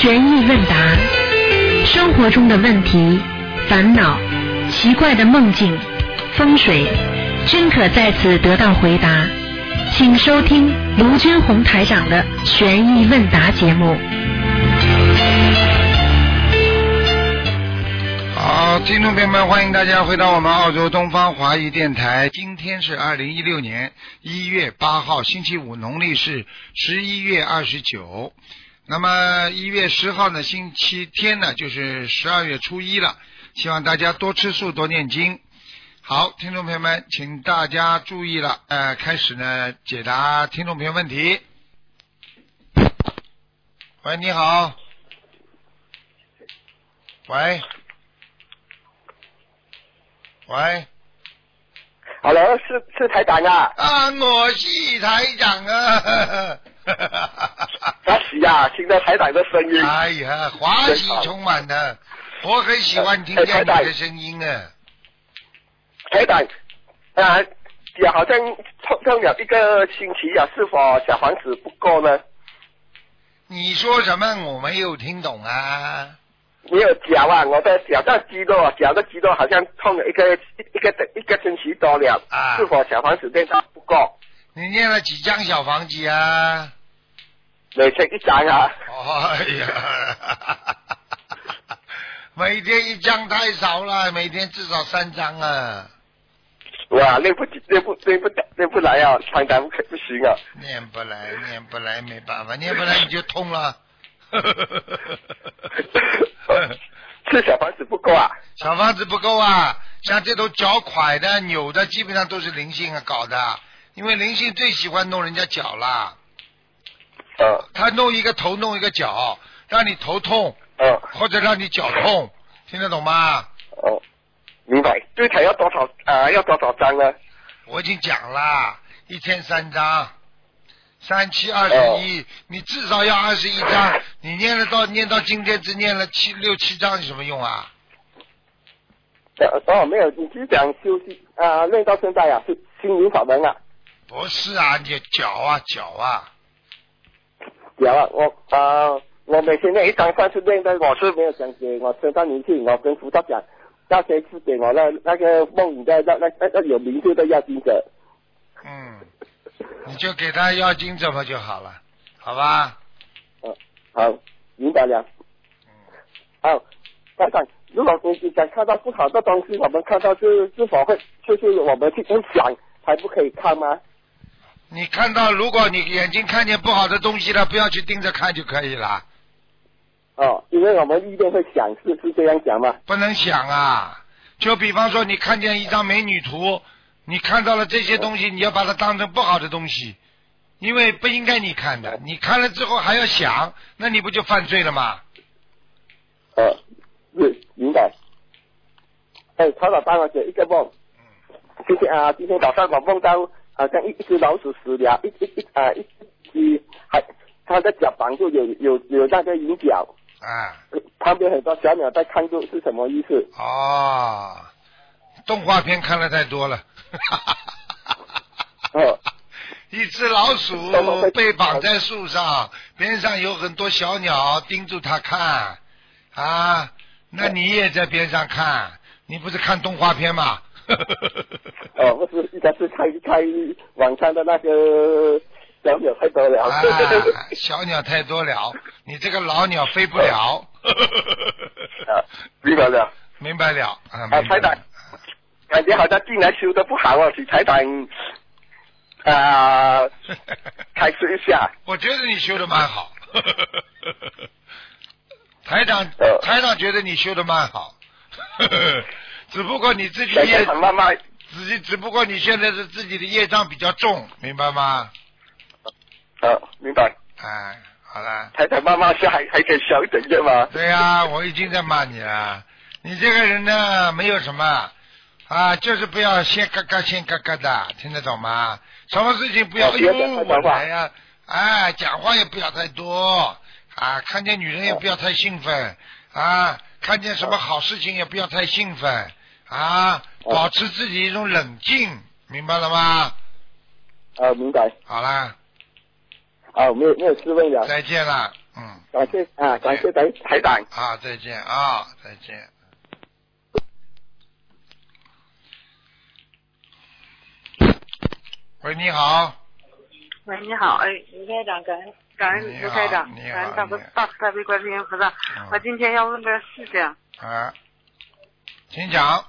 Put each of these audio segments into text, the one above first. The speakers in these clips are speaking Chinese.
悬疑问答，生活中的问题、烦恼、奇怪的梦境、风水，均可在此得到回答。请收听卢军红台长的悬疑问答节目。 好，听众朋友们，欢迎大家回到我们澳洲东方华语电台。今天是2016年1月8号，星期五，农历是11月29。那么1月10号呢，星期天呢，就是12月初1了。希望大家多吃素，多念经。好，听众朋友们，请大家注意了，开始呢解答听众朋友问题。喂，你好。喂。喂 ，Hello， 是台长啊！ 啊，我是台长啊！ 恭喜啊，听到台长的声音。 哎呀，欢喜充满的，我很喜欢听见你的声音啊！ 台长，也好像痛了一个星期啊，是否小房子不够呢？ 你说什么？我没有听懂啊！ 没有脚啊，我的脚的肌肉好像痛了一个星期多了，是否小房子念到不够？ 你念了几张小房子啊？ 每天一张啊。 哎呀，每天一张太少了，每天至少3张啊。 哇，念不来啊，台长不行啊。 念不来，没办法，念不来你就痛了。 是小房子不够啊？ 小房子不够啊！像这种脚拐的、扭的，基本上都是灵性啊搞的。因为灵性最喜欢弄人家脚啦。他弄一个头，弄一个脚，让你头痛。或者让你脚痛，听得懂吗？ 明白。对台要多少张呢？ 我已经讲了，一天3张。3、7、21，你至少要21张。你念到今天只念了6、7张，有什么用啊？ 没有，你是讲休息练到现在啊，是心灵法门啊？ 不是啊，你脚啊。 我每天练一张算是练的，我是没有讲给我身上灵性，我跟菩萨讲，那些是给我那个梦里的那有名字的要经者。 你就给他要经者嘛就好了，好吧？ 好，明白了。台长，如果你想看到不好的东西，我们看到是否会就是我们去想才不可以看吗？ 你看到，如果你眼睛看见不好的东西了，不要去盯着看就可以了。 因为我们意念会想，是这样讲吗？ 不能想啊！就比方说，你看见一张美女图，你看到了这些东西，你要把它当成不好的东西，因为不应该你看的。你看了之后还要想，那你不就犯罪了吗？ 是明白。台长帮我解一个梦。今天早上我梦到好像一只老鼠死了，一只还它的脚绑住有那个银角。旁边很多小鸟在看住，是什么意思？ 动画片看了太多了。一只老鼠被绑在树上，边上有很多小鸟盯住它看那你也在边上看，你不是看动画片吗？ 不是，应该是开网上的那个小鸟太多了。 小鸟太多了，你这个老鸟飞不了。 明白了。 明白了。 台长，感觉好像进来修的不好请台长开示一下。 我觉得你修的蛮好。台长觉得你修的蛮好。只不过你自己只不过你现在是自己的业障比较重，明白吗？ 明白。 好了。 台长慢慢是还可以小一点点吗？ 对啊，我已经在骂你了。你这个人呢，没有什么就是不要先嘎嘎的，听得懂吗？什么事情不要我来呀，讲话也不要太多看见女人也不要太兴奋看见什么好事情也不要太兴奋保持自己一种冷静，明白了吗？ 明白。 好啦。 没有事问了。 再见了。 感谢台长。 再见啊，再见。喂，你好。 喂，你好，卢台长，感恩卢台长，感恩大慈大悲观世音菩萨。我今天要问个事情。 请讲。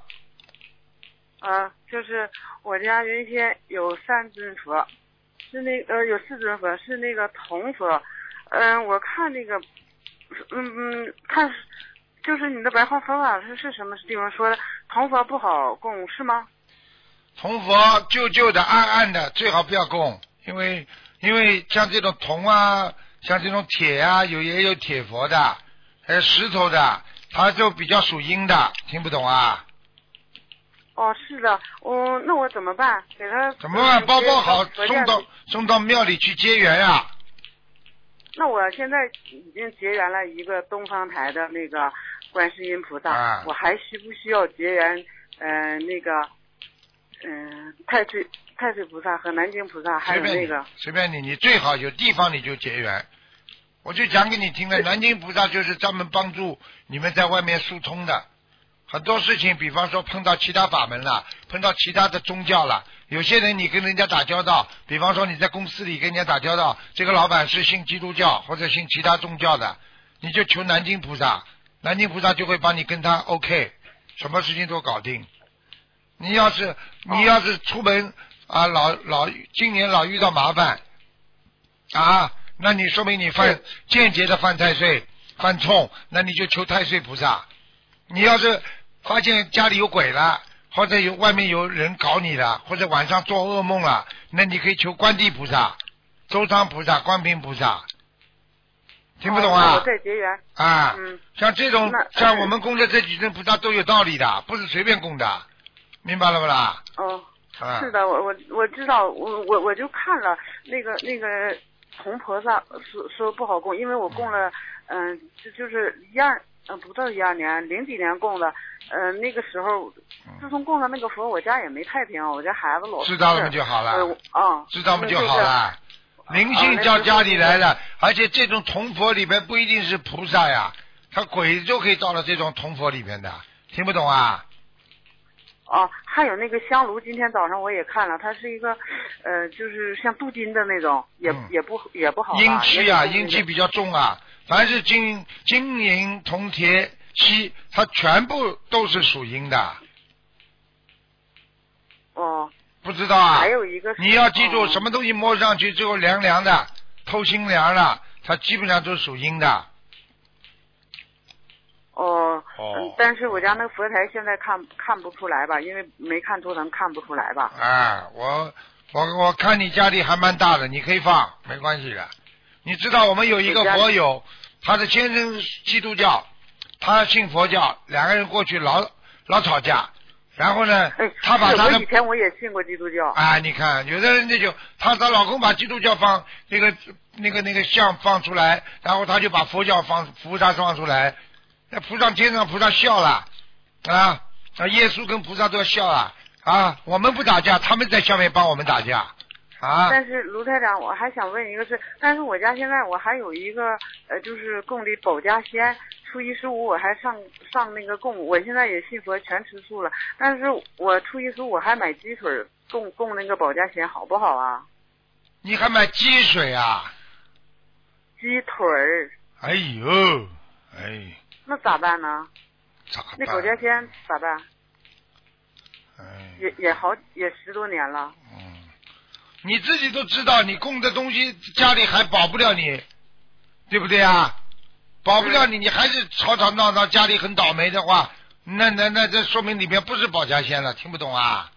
就是我家原先有3尊佛，是有4尊佛，是那个铜佛。我看那个，看就是你的白话佛法是什么地方说的？铜佛不好供是吗？ 铜佛旧的暗暗的最好不要供，因为像这种铜啊，像这种铁啊，也有铁佛的，还有石头的，它就比较属阴的，听不懂啊？ 是的，那我怎么办？给他怎么办？包好送到庙里去结缘啊。 那我现在已经结缘了一个东方台的那个观世音菩萨，我还需不需要结缘那个太岁菩萨和南京菩萨，还有那个随便你最好有地方你就结缘。我就讲给你听了，南京菩萨就是专门帮助你们在外面疏通的。很多事情，比方说碰到其他法门了，碰到其他的宗教了，有些人你跟人家打交道，比方说你在公司里跟人家打交道，这个老板是信基督教或者信其他宗教的，你就求南京菩萨，南京菩萨就会帮你跟他 OK， 什么事情都搞定。你要是出门今年老遇到麻烦那你说明你间接的犯太岁犯冲，那你就求太岁菩萨。你要是发现家里有鬼了，或者外面有人搞你了，或者晚上做噩梦了，那你可以求观地菩萨、周仓菩萨、观平菩萨。听不懂啊？ 我再结缘像这种像我们供的这几尊菩萨都有道理的，不是随便供的，明白了不啦？ 是的，我知道，我就看了那个红菩萨说不好供，因为我供了就是不到12年，0几年供的，那个时候，自从供了那个佛，我家也没太平，我家孩子老知道了嘛就好了，知道嘛就好了。灵性叫家里来的，而且这种铜佛里边不一定是菩萨呀，他鬼就可以到了这种铜佛里边的，听不懂啊？ 还有那个香炉，今天早上我也看了，它是一个就是像镀金的那种，也不好。 阴气阴气比较重啊。凡是金银铜铁锡，它全部都是属阴的。不知道啊？ 还有一个， 你要记住，什么东西摸上去之后凉凉的，透心凉了，它基本上都是属阴的。 但是我家那个佛台现在看不出来吧，因为没看图腾看不出来吧。 我看你家里还蛮大的，你可以放，没关系的。你知道我们有一个佛友，他的先生基督教，他信佛教，两个人过去老吵架，然后呢，他把他的以前我也信过基督教。 你看有的人她老公把基督教放那个像放出来，然后他就把佛教菩萨放出来，那天上菩萨笑了耶稣跟菩萨都要笑了我们不打架，他们在下面帮我们打架。 但是卢台长，我还想问一个是，但是我家现在我还有一个就是供的保家仙，初一十五我还上那个供，我现在也信佛全吃素了，但是我初一十五我还买鸡腿供那个保家仙，好不好啊？ 你还买鸡水啊？ 鸡腿儿。 哎呦， 那咋办呢？那保家仙咋办？也10多年了。 你自己都知道，你供的东西家里还保不了你，对不对啊？保不了你，你还是吵吵闹闹，家里很倒霉的话，那这说明里面不是保家仙了，听不懂啊？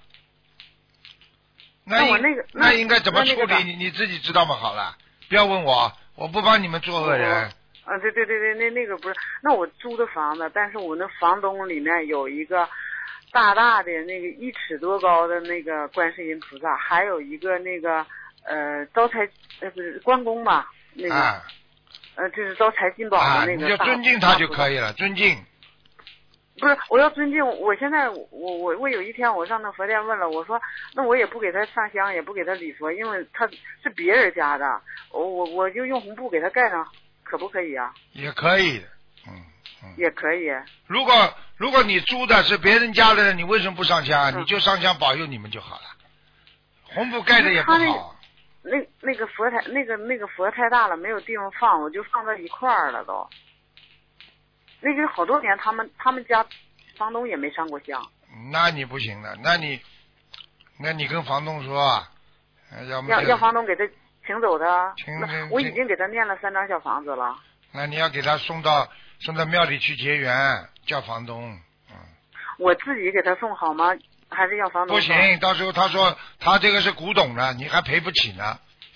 那应该怎么处理？你自己知道吗？好了，不要问我，我不帮你们做恶人。 对，那个不是，那我租的房子，但是我那房东里面有一个大的那个1尺多高的那个观世音菩萨，还有一个那个招财不是关公吧，那个这是招财进宝的那个。 你就尊敬他就可以了，尊敬。 不是，我要尊敬。我现在我有一天我上那佛殿问了，我说那我也不给他上香，也不给他礼佛，因为他是别人家的，我就用红布给他盖上， 可不可以啊？ 也可以， 也可以。 如果你租的是别人家的，你为什么不上香？你就上香保佑你们就好了。红布盖的也不好。 那个佛台，那个佛太大了，没有地方放，我就放到一块儿了都。那个好多年，他们家房东也没上过香。 那你不行了，那你跟房东说啊， 要房东给他请走的。我已请经给他念了3张小房子了。 那你要给他送到庙里去结缘，叫房东。 我自己给他送好吗？还是要房东？ 不行，到时候他说他这个是古董的，你还赔不起呢。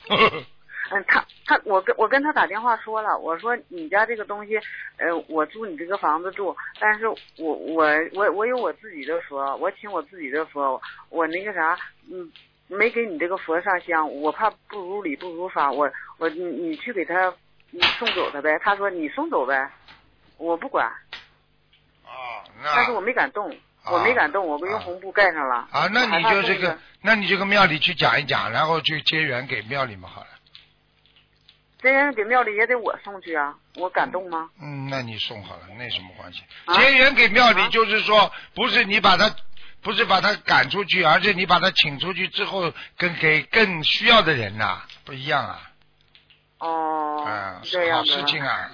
我跟他打电话说了，我说你家这个东西，我租你这个房子住，但是我有我自己的佛，我请我自己的佛，我那个啥，没给你这个佛上香，我怕不如理不如法，你去给他送走他呗。他说你送走呗，我不管。但是我没敢动。我没敢动，我用红布盖上了。 那你就跟庙里去讲一讲，然后去结缘给庙里嘛好了。 结缘给庙里也得我送去啊，我敢动吗？ 那你送好了，那什么关系？结缘给庙里就是说，不是把他赶出去，而是你把他请出去之后，给更需要的人呐，不一样啊。 这样的。 好事情啊，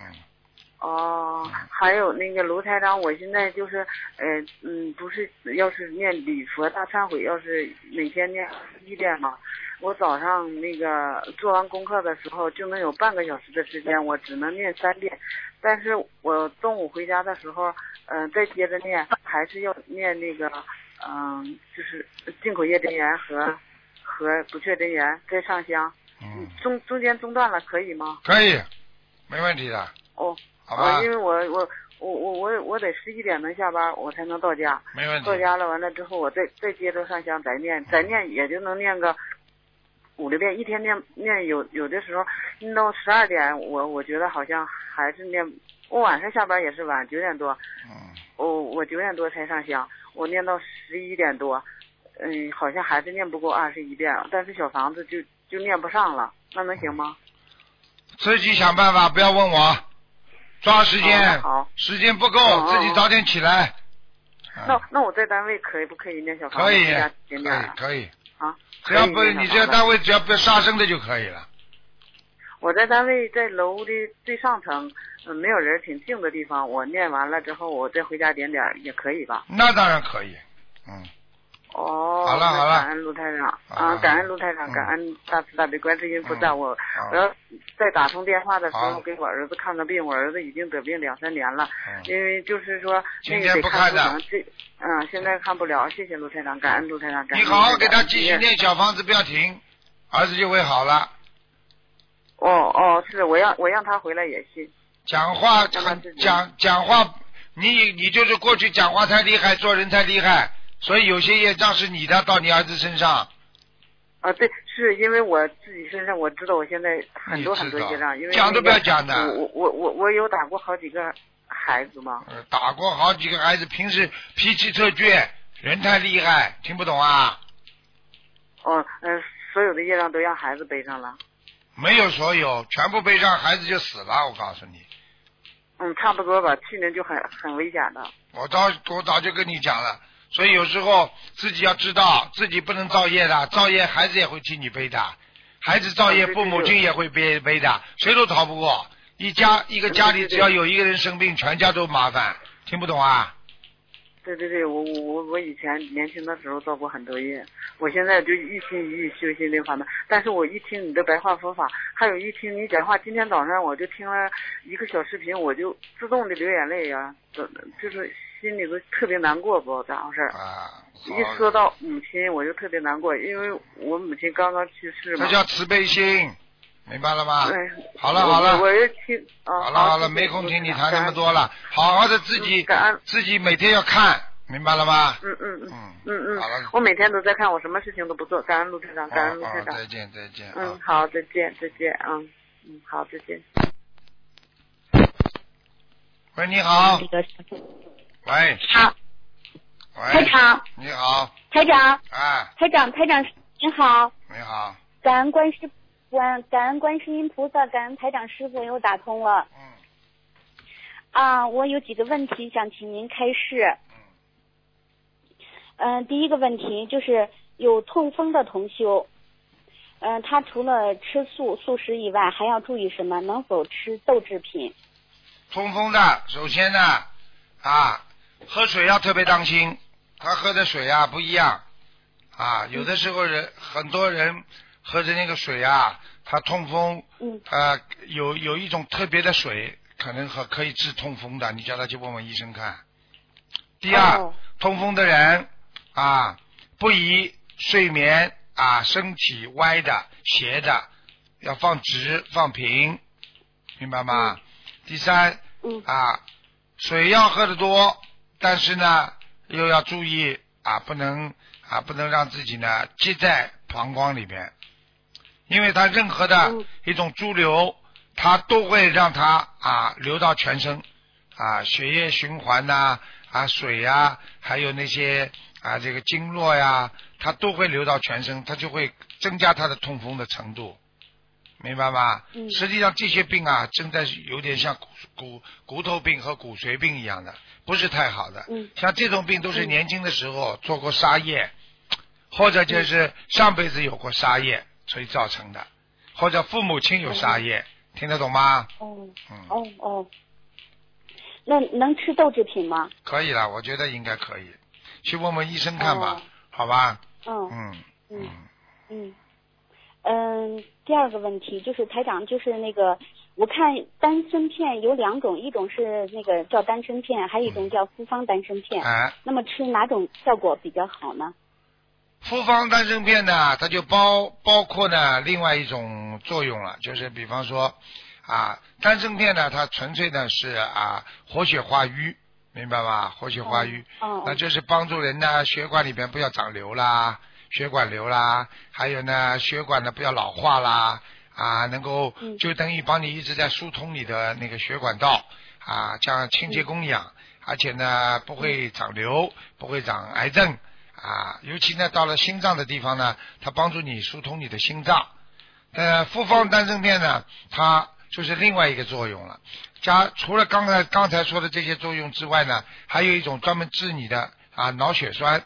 还有那个卢台长，我现在就是不是要是念礼佛大忏悔，要是每天念1遍嘛，我早上那个做完功课的时候就能有半个小时的时间，我只能念3遍，但是我中午回家的时候再接着念，还是要念那个就是进口业真言和不确真言再上香。中间中断了可以吗？ 可以，没问题的。好吧。 因为我得11点能下班，我才能到家。 没问题。 到家了完了之后，我再接着上香再念也就能念个5、6遍，一天念有的时候念到12点，我觉得好像还是念。我晚上下班也是晚，9点多。我9点多才上香，我念到11点多，好像还是念不够21遍，但是小房子就念不上了，那能行吗？ 自己想办法，不要问我。抓时间，时间不够，自己早点起来。 那我在单位可不可以念小房子？ 可以。 只要不你这个单位只要不杀生的就可以了。 我在单位在楼的最上层，没有人，挺静的地方。我念完了之后，我再回家点也可以吧？ 那当然可以。好了。 感恩卢台长感恩卢台长，感恩大慈大悲观世音菩萨。我要在打通电话的时候给我儿子看个病，我儿子已经得病2、3年了，因为就是说那个得看图腾，现在看不了。谢谢卢台长，感恩卢台长。 你好好给他继续念小房子，不要停，儿子就会好了。 是我让他回来也信。 讲话，你就是过去讲话太厉害，做人太厉害。所以有些业障是你的，到你儿子身上。 对，是因为我自己身上我知道，我现在很多业障，因为讲都不要讲的。 我有打过好几个孩子嘛。 打过好几个孩子，平时脾气特倔，人太厉害，听不懂啊？ 所有的业障都让孩子背上了。 没有所有，全部背上，孩子就死了。我告诉你。 差不多吧，去年就很危险的。 我早就跟你讲了。所以有时候自己要知道，自己不能造业的，造业孩子也会替你背的，孩子造业父母亲也会背的，谁都逃不过。一个家里只要有一个人生病，全家都麻烦，听不懂啊？ 对，我以前年轻的时候造过很多业，我现在就一心一意修心灵法门。但是我一听你的白话佛法，还有一听你讲话，今天早上我就听了一个小视频，我就自动的流眼泪呀，就是心里头特别难过，不知道咋回事。一说到母亲，我就特别难过，因为我母亲刚刚去世嘛。 这叫慈悲心，明白了吗？好了， 我也听。 好了，没空听你谈那么多了，好好的自己每天要看，明白了吗？好了。 我每天都在看，我什么事情都不做。感恩卢台长，感恩卢台长。 再见。 好，再见。好，再见。 喂，你好。喂。 好。台长。 你好。 台长。 哎。 台长，你好。 你好。 感恩观世感恩观世音菩萨，感恩台长师傅，又打通了。我有几个问题想请您开示。第一个问题就是有痛风的同修，他除了吃素食以外，还要注意什么？能否吃豆制品？ 痛风的，首先呢，喝水要特别当心，他喝的水不一样，有的时候很多人喝的那个水他痛风，有一种特别的水，可能可以治痛风的，你叫他去问问医生看。第二，痛风的人不宜睡眠身体歪的斜的，要放直放平，明白吗？第三，水要喝得多，但是呢又要注意不能让自己呢积在膀胱里边，因为它任何的一种潴留，它都会让它流到全身血液循环水还有那些这个经络它都会流到全身，它就会增加它的痛风的程度，明白吗？实际上这些病真的有点像骨头病和骨髓病一样的，不是太好的。像这种病都是年轻的时候做过沙业，或者就是上辈子有过沙业所以造成的，或者父母亲有沙业，听得懂吗？ 那能吃豆制品吗？ 可以了，我觉得应该可以，去问问医生看吧，好吧？ 第二个问题就是台长，就是那个我看丹参片有两种，一种是那个叫丹参片，还有一种叫复方丹参片。那么吃哪种效果比较好呢？ 复方丹参片呢，它就包括呢另外一种作用了，就是比方说丹参片呢，它纯粹呢是活血化瘀，明白吗？活血化瘀，那就是帮助人呢血管里边不要长瘤啦，血管瘤啦，还有呢血管呢不要老化啦，能够就等于帮你一直在疏通你的那个血管道像清洁供氧，而且呢不会长瘤，不会长癌症尤其呢到了心脏的地方呢，它帮助你疏通你的心脏。复方丹参片呢，它就是另外一个作用了。除了刚才说的这些作用之外呢，还有一种专门治你的脑血栓，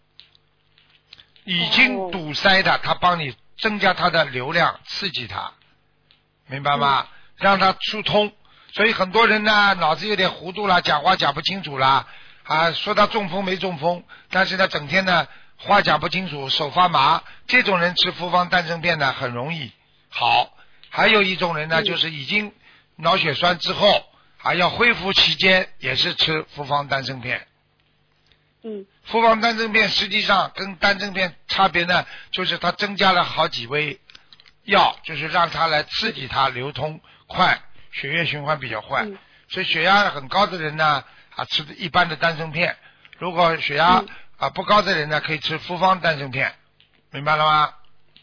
已经堵塞的，它帮你增加它的流量，刺激它，明白吗？让它疏通。所以很多人呢脑子有点糊涂了，讲话讲不清楚了说他中风没中风，但是呢整天呢话讲不清楚，手发麻，这种人吃复方丹参片呢很容易好。还有一种人呢就是已经脑血栓之后要恢复期间也是吃复方丹参片。复方丹参片实际上跟丹参片差别呢，就是它增加了好几味药，就是让它来刺激它流通快，血液循环比较快。所以血压很高的人呢吃一般的丹参片，如果血压不高的人呢可以吃复方丹参片，明白了吗？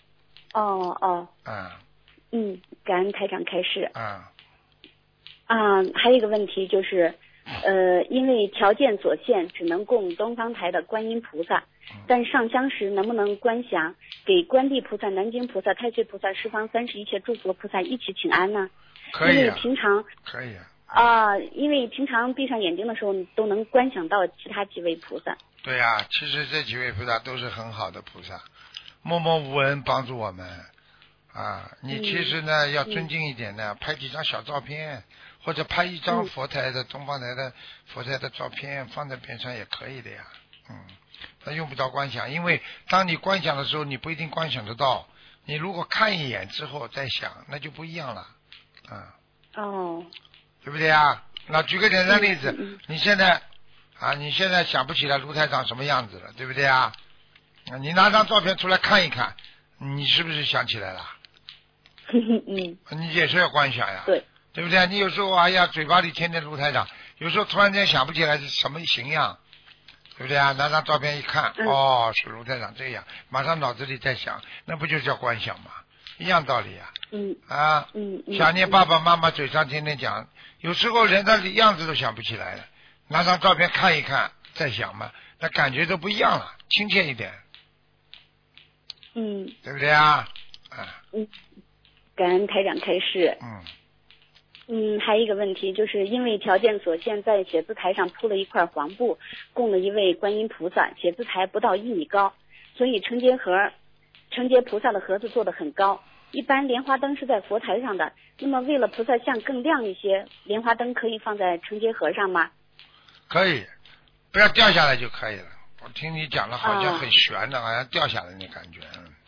感恩台长开示。还有一个问题就是，因为条件所限，只能供东方台的观音菩萨，但上香时能不能观想给观地菩萨、南京菩萨、太岁菩萨、十方三世一切诸佛菩萨一起请安呢？ 可以因为平常可以因为平常闭上眼睛的时候，你都能观想到其他几位菩萨。 对呀，其实这几位菩萨都是很好的菩萨，默默无闻帮助我们你其实呢要尊敬一点呢，拍几张小照片，或者拍一张佛台的东方台的佛台的照片放在边上也可以的呀。他用不着观想，因为当你观想的时候你不一定观想得到，你如果看一眼之后再想那就不一样了对不对啊？那举个简单例子，你现在想不起来卢台长什么样子了，对不对啊？你拿张照片出来看一看，你是不是想起来了？你也是要观想呀，对不对？你有时候嘴巴里天天卢台长，有时候突然间想不起来是什么形样，对不对啊？拿张照片一看，是卢台长这样，马上脑子里在想，那不就叫观想吗？一样道理呀。想念爸爸妈妈，嘴上天天讲，有时候连他的样子都想不起来了，拿张照片看一看再想嘛，那感觉都不一样了，亲切一点。对不对啊？ 感恩台长开示。还有一个问题，就是因为条件所限，在写字台上铺了一块黄布，供了一位观音菩萨，写字台不到1米高，所以承接菩萨的盒子做得很高。一般莲花灯是在佛台上的，那么为了菩萨像更亮一些，莲花灯可以放在承接盒上吗？ 可以，不要掉下来就可以了。我听你讲的好像很悬的，好像掉下来那感觉。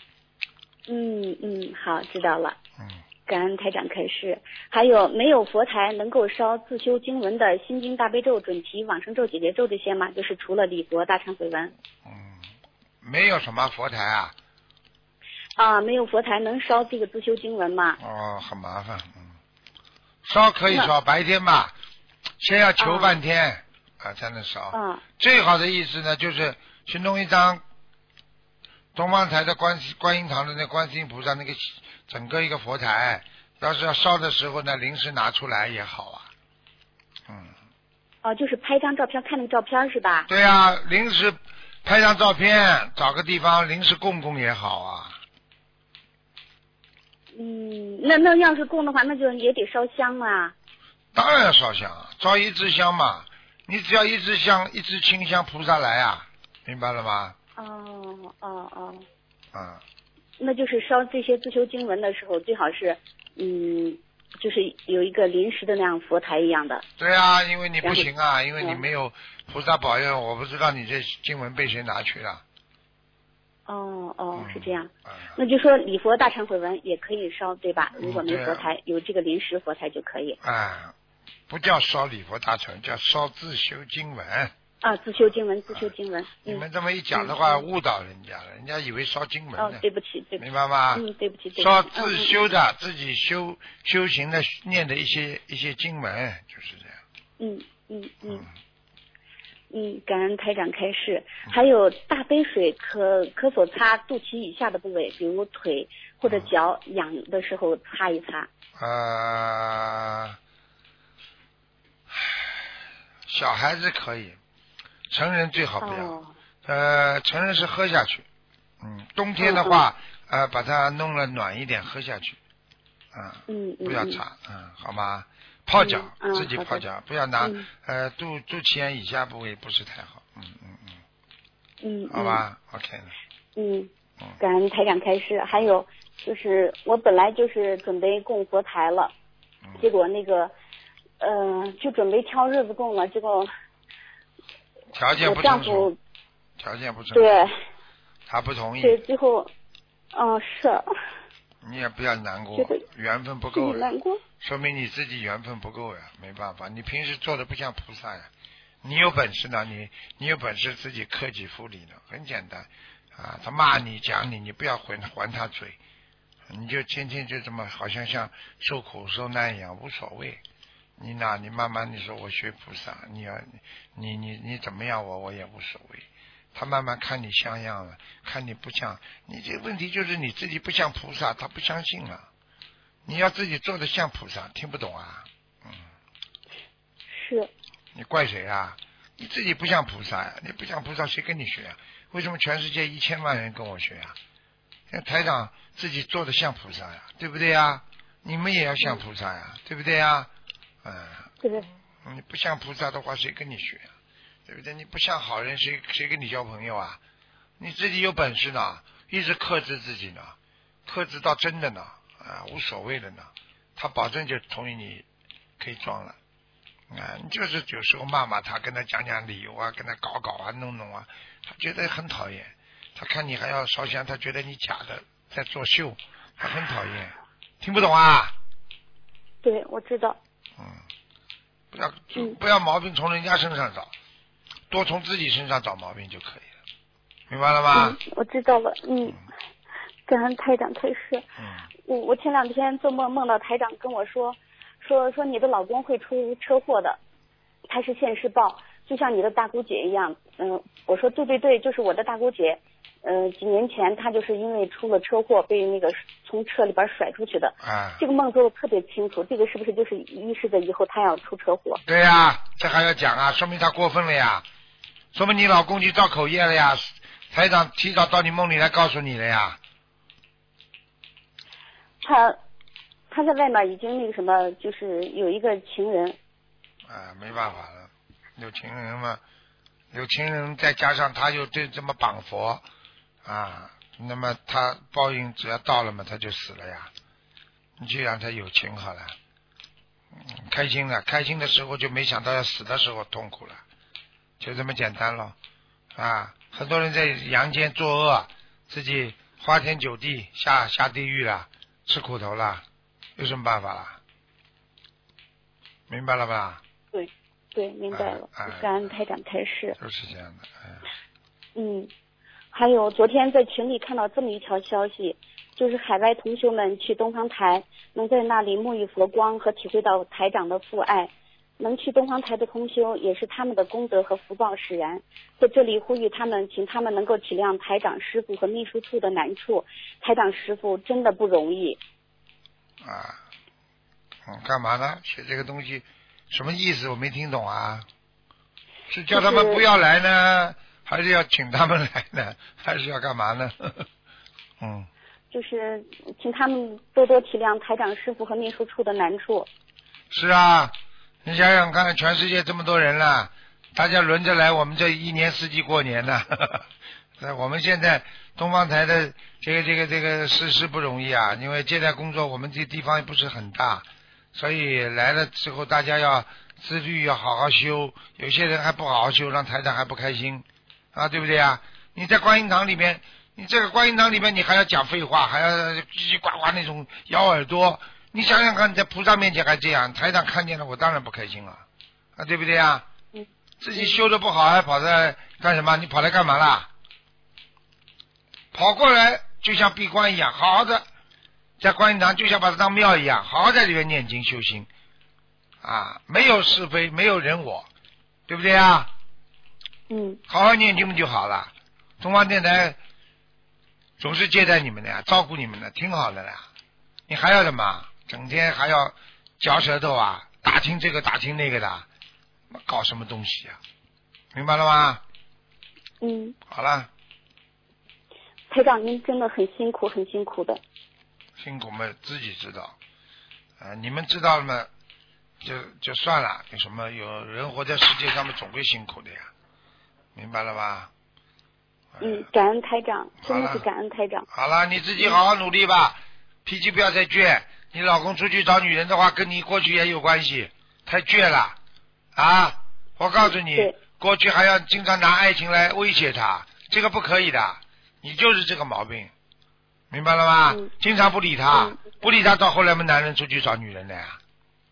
好，知道了。感恩台长开示。还有没有佛台能够烧自修经文的心经、大悲咒、准提、往生咒、解结咒这些吗？就是除了礼佛、大忏悔文。 没有什么佛台啊。 没有佛台能烧这个自修经文吗？ 很麻烦。烧可以烧，白天吧，先要求半天才能烧。最好的意思呢，就是去弄一张东方台的观音堂的那观世音菩萨那个整个一个佛台，要是要烧的时候呢，临时拿出来也好啊。 就是拍张照片，看那个照片是吧？ 对啊，临时拍张照片，找个地方临时供也好啊。 那要是供的话，那就也得烧香啊。 当然要烧香，烧一支香嘛，你只要一支香，一支清香，菩萨来啊，明白了吗？ 那就是烧这些自修经文的时候，最好是就是有一个临时的那样佛台一样的。 对啊，因为你不行啊，因为你没有菩萨保佑，我不知道你这经文被谁拿去了。 是这样。那就说礼佛大忏悔文也可以烧，对吧？如果没佛台，有这个临时佛台就可以。 不叫烧礼佛大忏，叫烧自修经文。 自修经文，自修经文。 你们这么一讲的话，误导人家了，人家以为烧经文呢。 对不起， 明白吗？ 对不起。 烧自修的，自己修行的念的一些经文，就是这样。 感恩台长开示。还有大杯水可否擦肚脐以下的部位，比如腿或者脚痒的时候擦一擦。 小孩子可以，成人最好不要。成人是喝下去。冬天的话，把它弄了暖一点喝下去。不要擦。好吗？泡脚，自己泡脚，不要拿肚脐眼以下部位不是太好。好吧 ，OK 了。 感恩台长开示。还有就是我本来就是准备供佛台了，结果那个就准备挑日子供了，结果条件不成熟， 对， 他不同意。 对，最后是。 你也不要难过，缘分不够呀，说明你自己缘分不够呀，没办法，你平时做的不像菩萨呀。你有本事呢，你有本事自己克己复礼呢，很简单他骂你讲你，你不要还他嘴，你就天天就这么好像受苦受难一样，无所谓。你慢慢你说我学菩萨，你怎么样我也无所谓。他慢慢看你像样了，看你不像，你这问题就是你自己不像菩萨，他不相信了。你要自己做的像菩萨，听不懂啊？ 是。 你怪谁啊？你自己不像菩萨呀，你不像菩萨谁跟你学啊？为什么全世界1000万人跟我学啊？台长自己做的像菩萨呀，对不对呀？你们也要像菩萨呀，对不对呀？ 对。 你不像菩萨的话，谁跟你学啊？对不对？你不像好人，谁跟你交朋友啊？你自己有本事呢，一直克制自己呢，克制到真的呢，无所谓的呢，他保证就同意你可以装了。你就是有时候骂他，跟他讲理由啊，跟他搞弄啊，他觉得很讨厌。他看你还要烧香，他觉得你假的在作秀，他很讨厌。听不懂啊？ 对，我知道。 不要毛病从人家身上找，多从自己身上找毛病就可以了，明白了吗？ 我知道了。感恩台长开示。我前2天做梦到台长跟我说你的老公会出车祸的，他是现世报，就像你的大姑姐一样。我说对，就是我的大姑姐。几年前他就是因为出了车祸被那个从车里边甩出去的。这个梦做的特别清楚，这个是不是就是预示着以后他要出车祸？ 对呀，这还要讲啊，说明他过分了呀，说明你老公去造口业了呀，台长提早到你梦里来告诉你了呀。 他在外面已经那个什么，就是有一个情人。 没办法了，有情人嘛，有情人再加上他又对这么绑佛那么他报应只要到了嘛，他就死了呀。你就让他有情好了，开心了，开心的时候就没想到要死的时候痛苦了，就这么简单了很多人在阳间作恶，自己花天酒地，下地狱了，吃苦头了，有什么办法了？明白了吧？ 对，明白了。感恩台长开示。 就是这样的。 还有昨天在群里看到这么一条消息，就是海外同修们去东方台，能在那里沐浴佛光和体会到台长的父爱。能去东方台的同修也是他们的功德和福报使然，在这里呼吁他们，请他们能够体谅台长师父和秘书处的难处，台长师父真的不容易。 干嘛呢？写这个东西什么意思？我没听懂啊。是叫他们不要来呢，还是要请他们来呢？还是要干嘛呢？ 就是请他们多多体谅台长师父和秘书处的难处。 是啊，你想想看，全世界这么多人了，大家轮着来，我们这一年四季过年呢。我们现在东方台的这个事不容易啊，因为接待工作我们这地方也不是很大，所以来了之后大家要自律，要好好修。有些人还不好好修，让台长还不开心对不对啊？你在观音堂里面，你这个观音堂里面你还要讲废话，还要叽叽呱呱那种咬耳朵，你想想看，你在菩萨面前还这样，台长看见了我当然不开心了对不对啊？自己修的不好还跑来干什么？你跑来干嘛啦？跑过来就像闭关一样，好好的在观音堂就像把它当庙一样，好好在里面念经修心没有是非，没有人我，对不对啊？好好念经就好了。东方电台总是接待你们的呀，照顾你们的，挺好的啦。你还要什么？整天还要嚼舌头打听这个打听那个的，搞什么东西明白了吗？好了。 台长您真的很辛苦很辛苦的。 辛苦嘛自己知道你们知道了吗？就算了，有什么？有人活在世界上面总会辛苦的呀，明白了吧？ 感恩台长，真的是感恩台长。 好了，你自己好好努力吧，脾气不要再倔。你老公出去找女人的话，跟你过去也有关系，太倔了我告诉你，过去还要经常拿爱情来威胁他，这个不可以的，你就是这个毛病，明白了吗？经常不理他，不理他，到后来我们男人出去找女人的呀。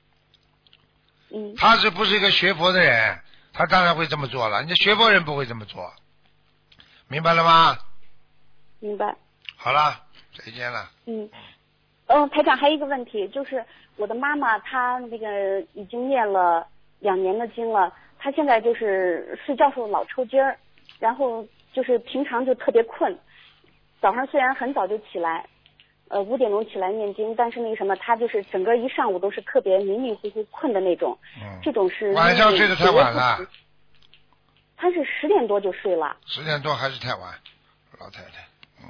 他是不是一个学佛的人？他当然会这么做了，你学佛人不会这么做，明白了吗？ 明白。 好了，再见了。 台长还有一个问题，就是我的妈妈她那个已经念了2年的经了，她现在就是睡觉时候老抽筋儿，然后就是平常就特别困，早上虽然很早就起来，5点钟起来念经，但是那个什么，她就是整个一上午都是特别迷迷糊糊困的那种，这种是晚上睡得太晚了。 她是10点多就睡了。 10点多还是太晚，老太太。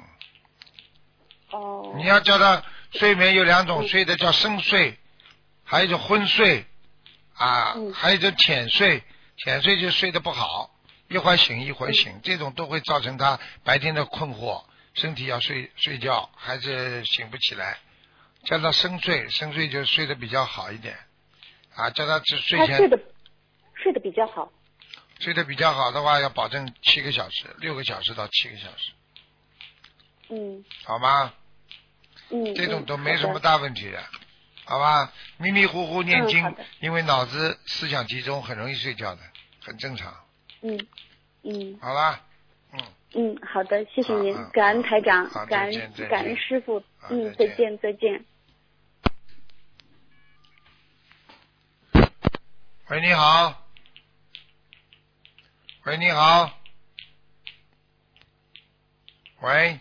你要叫她睡眠有2种，睡的叫深睡，还有一种昏睡还有一种浅睡。浅睡就睡得不好，一会儿醒一会儿醒，这种都会造成她白天的困惑，身体要睡觉还是醒不起来。叫她深睡，深睡就睡得比较好一点叫她睡前睡得比较好。 睡得比较好的话，要保证7个小时，6个小时到7个小时。好吗？这种都没什么大问题的，好吧？迷迷糊糊念经，因为脑子思想集中，很容易睡觉的，很正常。好吧。 好的，谢谢您，感恩台长，感恩师父。再见再见。 喂，你好。喂，你好。喂。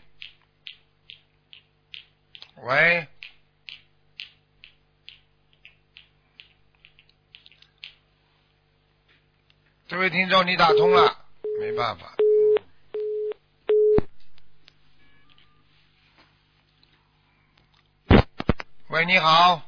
喂，这位听众，你打通了，没办法。喂。 喂，你好。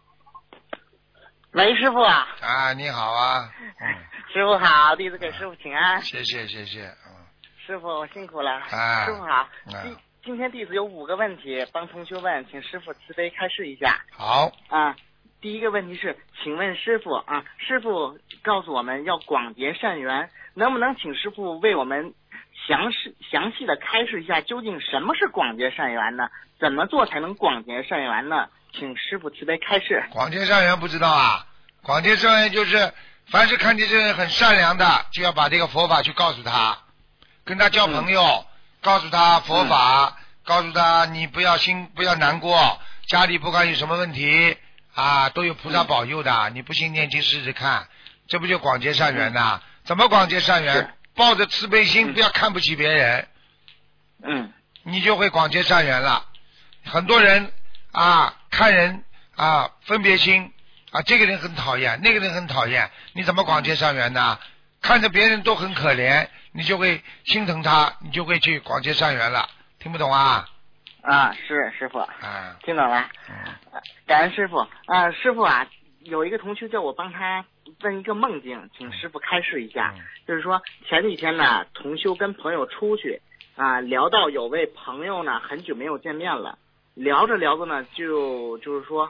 喂，师傅啊。 啊，你好啊。 师傅好，弟子给师傅请安。 谢谢。 师傅辛苦了。 啊。 师傅好。今天弟子有5个问题帮同学问，请师傅慈悲开示一下。 好。 第一个问题是，请问师傅啊，师傅告诉我们要广结善缘，能不能请师傅为我们详细的开示一下，究竟什么是广结善缘呢？怎么做才能广结善缘呢？请师傅慈悲开示。 广结善缘不知道啊？广结善缘就是凡是看见这人很善良的，就要把这个佛法去告诉他，跟他交朋友，告诉他佛法，告诉他你不要难过，家里不管有什么问题啊，都有菩萨保佑的，你不信念经试试看，这不就广结善缘呐？怎么广结善缘？抱着慈悲心，不要看不起别人，你就会广结善缘了。很多人啊，看人啊，分别心啊，这个人很讨厌，那个人很讨厌，你怎么广结善缘呢？看着别人都很可怜，你就会心疼他，你就会去广结善缘了。听不懂啊？ 是师傅。听懂了。感恩师傅。师傅啊，有一个同学叫我帮他问一个梦境，请师傅开示一下。就是说前几天呢，同修跟朋友出去聊到有位朋友呢很久没有见面了，聊着聊着呢就是说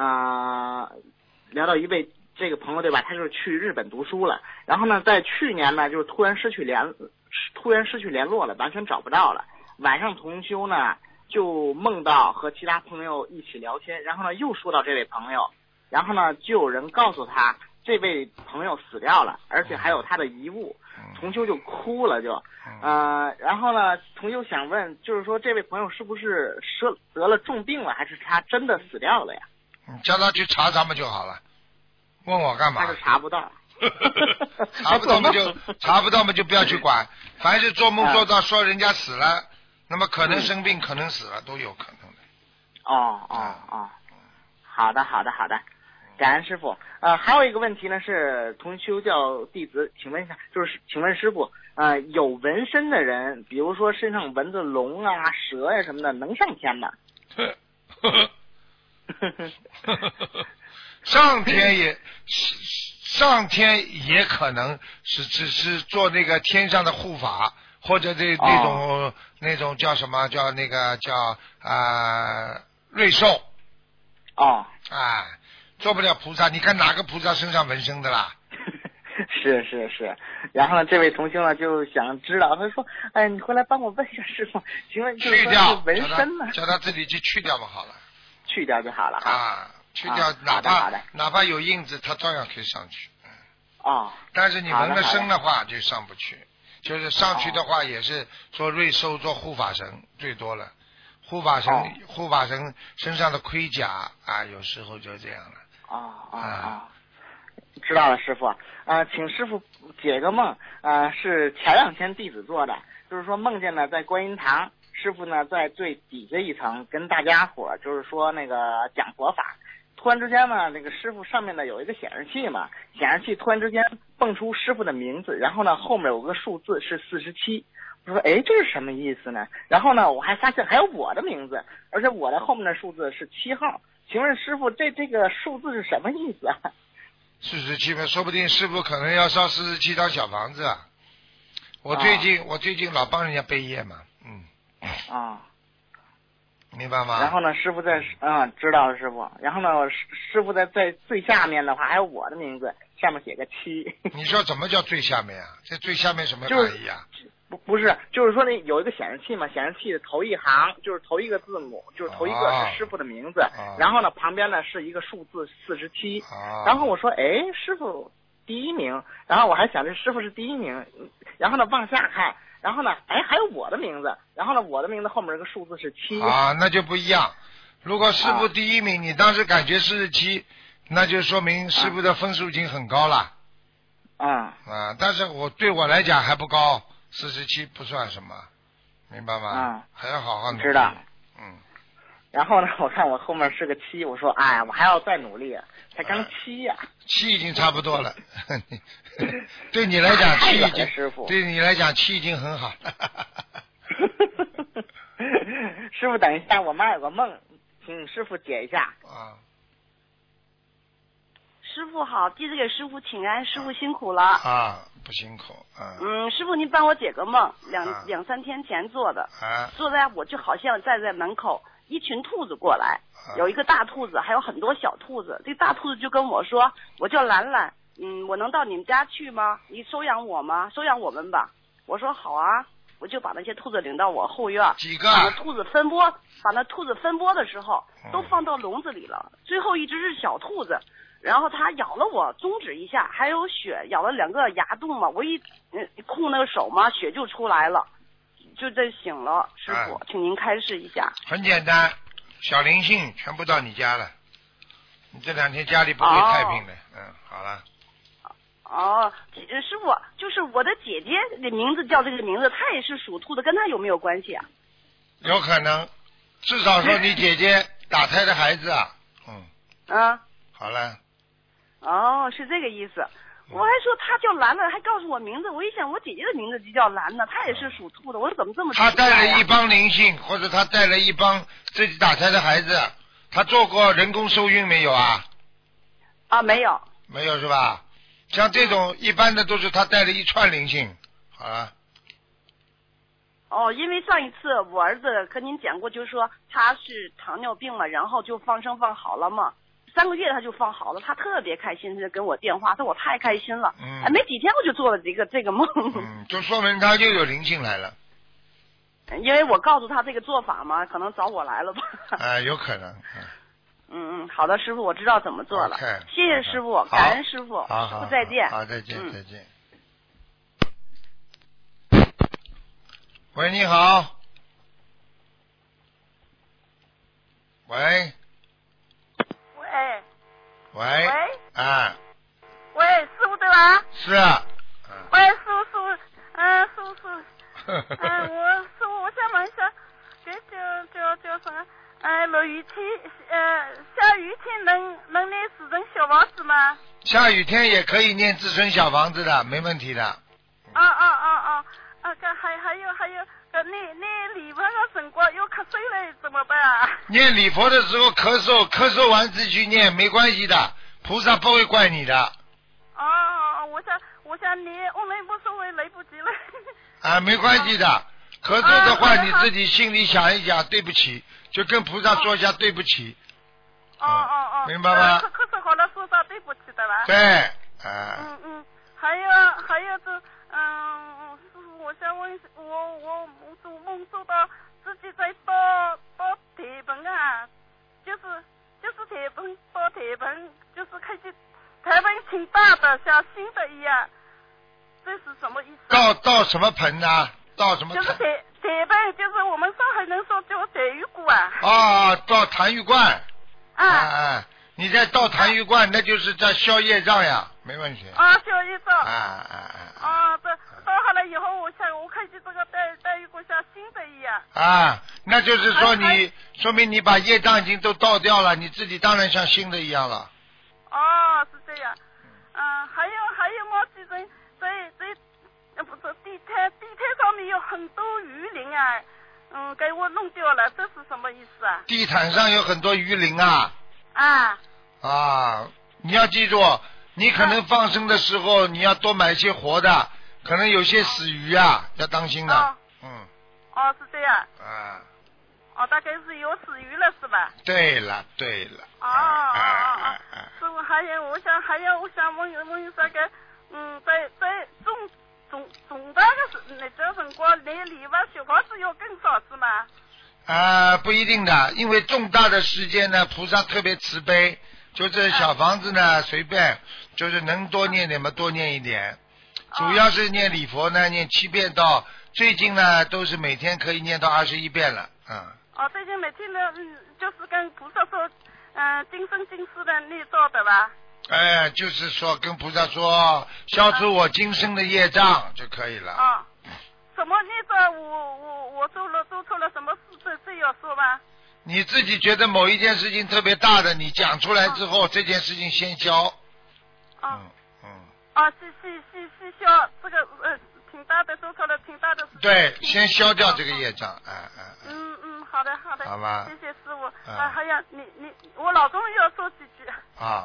聊到一位这个朋友对吧，他就是去日本读书了，然后呢在去年呢就是突然失去联络了，完全找不到了。晚上同修呢就梦到和其他朋友一起聊天，然后呢又说到这位朋友，然后呢就有人告诉他这位朋友死掉了，而且还有他的遗物，同修就哭了就然后呢同修想问，就是说这位朋友是不是得了重病了，还是他真的死掉了呀？ 叫他去查咱们就好了，问我干嘛？ 他是查不到。 查不到嘛就不要去管，凡是做梦做到说人家死了，那么可能生病可能死了都有可能的。 好的，感恩师傅。还有一个问题呢，是同修叫弟子请问一下，就是请问师傅有纹身的人，比如说身上纹着龙啊蛇呀什么的，能上天吗？ 上天也可能是只是做那个天上的护法，或者那种叫什么叫那个叫瑞兽做不了菩萨。你看哪个菩萨身上纹身的啦？ 是。然后呢，这位同修呢就想知道，他说你回来帮我问一下师傅，请问就是说纹身呢， 叫他自己去去掉嘛好了， 去掉就好了去掉，哪怕有印子，他照样可以上去。但是你纹了身的话就上不去，就是上去的话也是做瑞兽做护法神最多了，护法神身上的盔甲有时候就这样了。 知道了师傅。请师傅解个梦，是前2天弟子做的，就是说梦见呢在观音堂，师傅呢在最底下一层跟大家伙就是说那个讲佛法，突然之间呢那个师傅上面呢有一个显示器嘛，显示器突然之间蹦出师傅的名字，然后呢后面有个数字是47，我说这是什么意思呢？然后呢我还发现还有我的名字，而且我的后面的数字是7号，请问师傅这个数字是什么意思 47嘛，说不定师傅可能要烧47张小房子啊。我最近老帮人家背业嘛。明白吗？ 然后呢师傅在知道了师傅，然后呢师傅在最下面的话还有我的名字，下面写个7。 你说怎么叫最下面啊？这最下面什么含义啊？ 不是，就是说有一个显示器嘛，显示器的头一行就是头一个字母，就是头一个是师傅的名字，然后呢旁边呢是一个数字47，然后我说师傅第1名，然后我还想这师傅是第1名，然后呢往下看，然后呢还有我的名字，然后呢我的名字后面这个数字是7 那就不一样。如果师傅第1名，你当时感觉47，那就说明师傅的分数已经很高了但是对我来讲还不高，47不算什么，明白吗？还要好好努力。 知道。然后呢，我看我后面是个7，我说我还要再努力，才刚7呀。 7已经差不多了。对你来讲7已经，对你来讲7已经很好了。 师傅，等一下，我妈有个梦， 请师傅解一下。 啊， 师傅好，弟子给师傅请安，师傅辛苦了。 啊，不辛苦。 师傅您帮我解个梦， 啊两三天前做的， 啊坐在我就好像站在门口，一群兔子过来， 啊有一个大兔子，还有很多小兔子。这大兔子就跟我说，我叫兰兰，我能到你们家去吗？你收养我吗？收养我们吧。我说好啊，我就把那些兔子领到我后院， 几个？ 把那兔子分拨的时候，都放到笼子里了。最后一只是小兔子，然后它咬了我中指一下，还有血，咬了2个牙洞嘛。我一控那个手嘛，血就出来了，就这醒了。师傅，请您开示一下。 很简单，小灵性全部到你家了，你这2天家里不会太平的。好了。 师傅，就是我的姐姐的名字叫这个名字，她也是属兔的，跟她有没有关系啊？ 有可能，至少说你姐姐打胎的孩子啊。好了。 是这个意思。我还说她叫兰兰，还告诉我名字。我一想，我姐姐的名字就叫兰呢，她也是属兔的。我说怎么这么奇怪啊？ 她带了一帮灵性，或者她带了一帮自己打胎的孩子。她做过人工受孕没有啊？ 没有。 没有是吧？像这种一般的都是她带了一串灵性。好了。 因为上一次我儿子跟您讲过，就是说他是糖尿病嘛，然后就放生放好了嘛，3个月他就放好了，他特别开心，就跟我电话，说我太开心了。没几天我就做了这个梦。 就说明他就有灵性来了。 因为我告诉他这个做法嘛，可能找我来了吧。 有可能。 好的，师傅，我知道怎么做了。谢谢师傅，感恩师傅，师傅再见。 好，再见，再见。喂，你好。喂。 喂。 喂。 喂，师傅对吧？ 是啊。 喂，师傅，我想问一下，这叫啥？落雨天，下雨天能念4尊小房子吗？ 下雨天也可以念自尊小房子的，没问题的。 还有，念礼佛的辰光有咳嗽了怎么办啊？ 念礼佛的时候咳嗽完自己去念没关系的，菩萨不会怪你的。 我想念，我没所谓，来不及了。 没关系的，咳嗽的话你自己心里想一想，对不起，就跟菩萨说一下对不起。明白吗？ 咳嗽好了说啥对不起的吧？ 对。 还有师傅，我想问，我做梦做到自己在倒铁盆啊，就是铁盆倒铁盆，就是看见台盆挺大的，像新的一样，这是什么意思？ 倒什么盆啊？倒什么盆？ 就是铁盆，就是我们上海人说叫痰盂锅啊。 倒痰盂罐。你在倒痰盂罐，那就是在消业障呀，没问题。 消业障。这倒好了以后，我看见这个痰盂锅像新的一样。 那就是说说明你把业障已经都倒掉了，你自己当然像新的一样了。 是这样。还有毛几人不是地毯上面有很多鱼鳞啊，给我弄掉了，这是什么意思啊？ 地毯上有很多鱼鳞啊。你要记住，你可能放生的时候你要多买些活的，可能有些死鱼啊，要当心的。 是这样。大概是有死鱼了是吧？ 对了。 师傅，我想问这个，在重大的那这辰光，念礼佛小房子要更少是吗？ 不一定的，因为重大的时间呢，菩萨特别慈悲，就这小房子呢随便，就是能多念点嘛多念一点，主要是念礼佛呢念7遍到，最近呢都是每天可以念到21遍了。 最近每天呢就是跟菩萨说今生今世的念咒的吧？ 就是说跟菩萨说消除我今生的业障就可以了。 什么念咒？我做错了什么事？这要说吧？ 你自己觉得某一件事情特别大的，你讲出来之后，这件事情先消。 是消这个挺大的，做错了挺大的事情。 对，先消掉这个业障。 好好的，好的， 好吧谢谢师傅。还有你，我老公要说几句。 啊。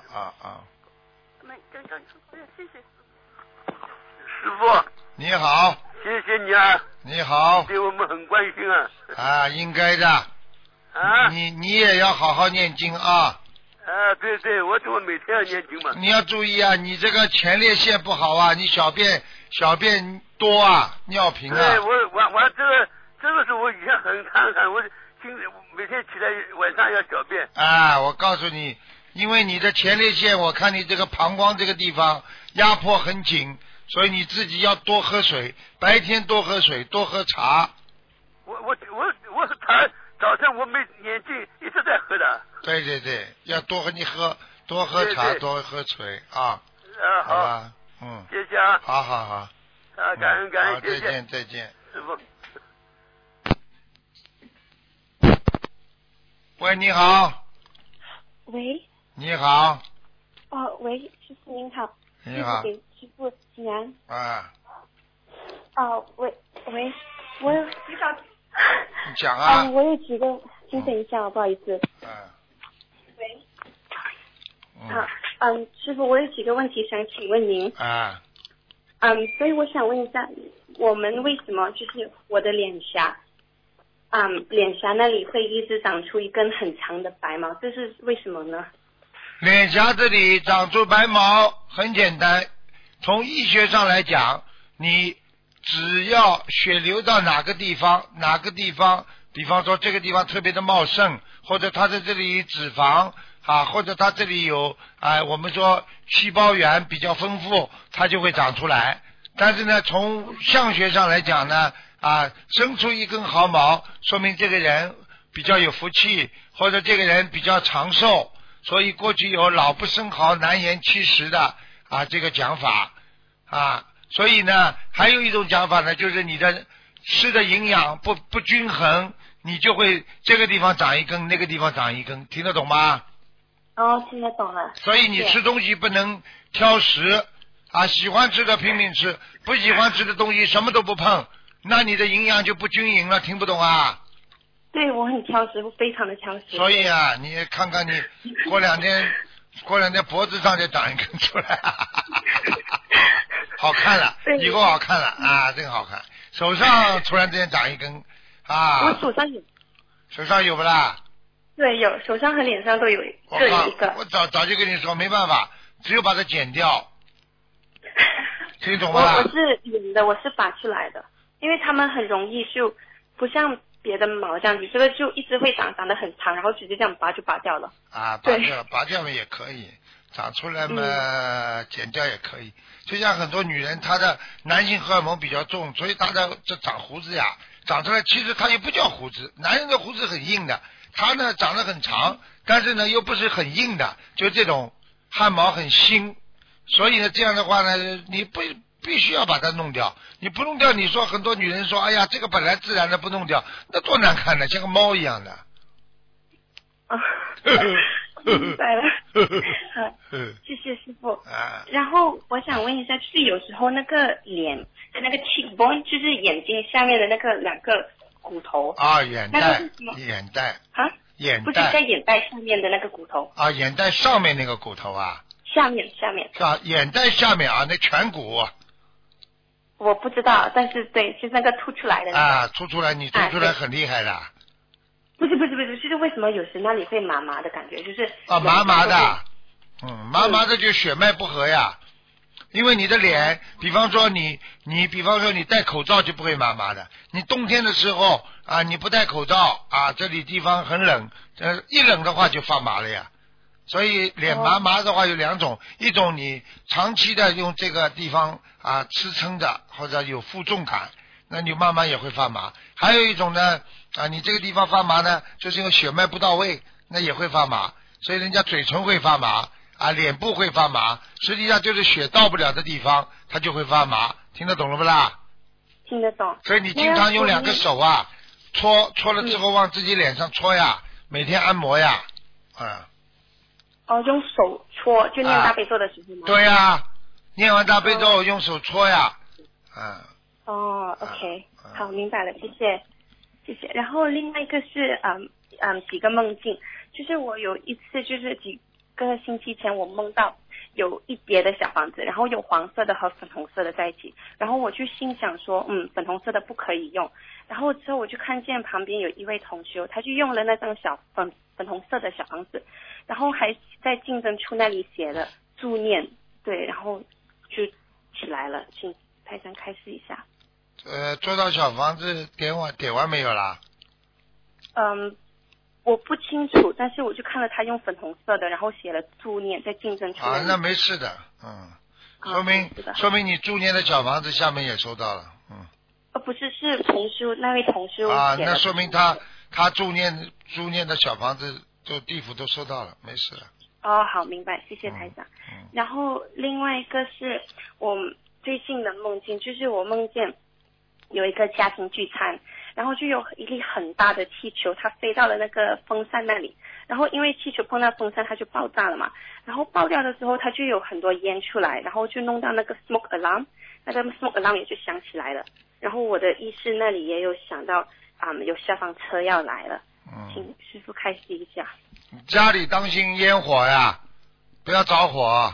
谢谢师傅。 师傅， 你好。 谢谢你啊。 你好。 对我们很关心啊。 啊，应该的。 啊。 你也要好好念经啊。 对，我每天要念经嘛。 你要注意啊，你这个前列腺不好啊，你小便多啊，尿频啊。 对，我这个是我以前很看，我每天起来晚上要小便。 啊，我告诉你，因为你的前列腺，我看你这个膀胱这个地方压迫很紧，所以你自己要多喝水，白天多喝水，多喝茶。 我茶早晨我没眼睛一直在喝的。 对，要多喝茶， 对多喝水啊。 好吧， 谢谢啊。 好。 感恩， 好， 谢谢。 再见。 师傅。 喂，你好。 喂。 你好。 喂，师傅您好。 你好。 给师傅请安。 啊。 喂，我有。 你讲啊。 我有几个，请等一下，不好意思。喂。师傅，我有几个问题想请问您。所以我想问一下，我们为什么就是我的脸颊那里会一直长出一根很长的白毛，这是为什么呢？ 脸颊这里长出白毛很简单，从医学上来讲，你只要血流到哪个地方，比方说这个地方特别的茂盛，或者它在这里脂肪或者它这里有我们说细胞源比较丰富，它就会长出来。但是呢，从相学上来讲呢，生出一根毫毛，说明这个人比较有福气，或者这个人比较长寿，所以过去有老不生毫，难延70的这个讲法所以呢，还有一种讲法呢，就是你的吃的营养不均衡，你就会这个地方长一根，那个地方长一根，听得懂吗？ 听得懂了。 所以你吃东西不能挑食喜欢吃的拼命吃，不喜欢吃的东西什么都不碰，那你的营养就不均匀了，听不懂啊？ 对，我很挑食，我非常的挑食。 所以你看看你过两天脖子上就长一根出来好看了，以后好看了真好看。手上突然之间长一根我手上有。 手上有不啦？ 对，有，手上和脸上都有各有一个。 我早就跟你说没办法，只有把它剪掉。听懂吗？ 我是圆的，我是拔出来的，因为他们很容易就不像别的毛这样子，这个就一直会长得很长，然后直接这样拔就拔掉了。 拔掉了也可以，长出来嘛，剪掉也可以。就像很多女人，她的男性荷尔蒙比较重，所以她的这长胡子长出来，其实它也不叫胡子，男人的胡子很硬的，它呢长得很长，但是呢又不是很硬的，就这种汗毛很新。所以呢，这样的话呢，你必须要把它弄掉。你不弄掉，你说很多女人说，哎呀，这个本来自然的不弄掉，那多难看呢，像个猫一样的。 明白了。谢谢师傅。然后我想问一下，就是有时候那个脸的那个 cheekbone， 就是眼睛下面的那个2个骨头。 眼袋。眼袋。 不是在眼袋上面的那个骨头。 眼袋上面那个骨头下面眼袋下面那颧骨我不知道，但是对，就是那个凸出来的那个凸出来，你凸出来很厉害的。 不是，就是为什么有时那里会麻麻的感觉，就是麻麻的，麻麻的就血脉不和呀。因为你的脸，比方说你戴口罩就不会麻麻的，你冬天的时候你不戴口罩这里地方很冷，一冷的话就发麻了呀。所以脸麻麻的话有2种，一种你长期的用这个地方支撑着，或者有负重感，那你慢慢也会发麻。还有一种呢你这个地方发麻呢，就是因为血脉不到位，那也会发麻。所以人家嘴唇会发麻脸部会发麻，实际上就是血到不了的地方它就会发麻，听得懂了不啦？ 听得懂。 所以你经常用2个手搓了之后往自己脸上搓呀，每天按摩呀用手搓，就念大悲咒的时候吗？ 对呀，念完大悲咒用手搓呀。 OK， 好，明白了，谢谢。 谢谢。然后另外一个是几个梦境，就是我有一次就是几个星期前我梦到有一叠的小房子，然后有黄色的和粉红色的在一起，然后我就心想说粉红色的不可以用，然后之后我就看见旁边有一位同修，他就用了那张粉红色的小房子，然后还在竞争处那里写了助念，对，然后就起来了，请台长开示一下。 做到小房子点完没有啦？ 我不清楚，但是我就看了他用粉红色的，然后写了助念在竞争处。 那没事的，说明你助念的小房子下面也收到了， 不是，是同修那位同修那说明他助念的小房子都地府都收到了，没事了。 好，明白，谢谢台长。然后另外一个是我最近的梦境，就是我梦见有一个家庭聚餐，然后就有一粒很大的气球，它飞到了那个风扇那里，然后因为气球碰到风扇它就爆炸了嘛，然后爆掉的时候它就有很多烟出来，然后就弄到那个 smoke alarm， 那个 smoke alarm 也就响起来了，然后我的意识那里也有想到有消防车要来了，请师父开示一下。 家里当心烟火呀，不要着火。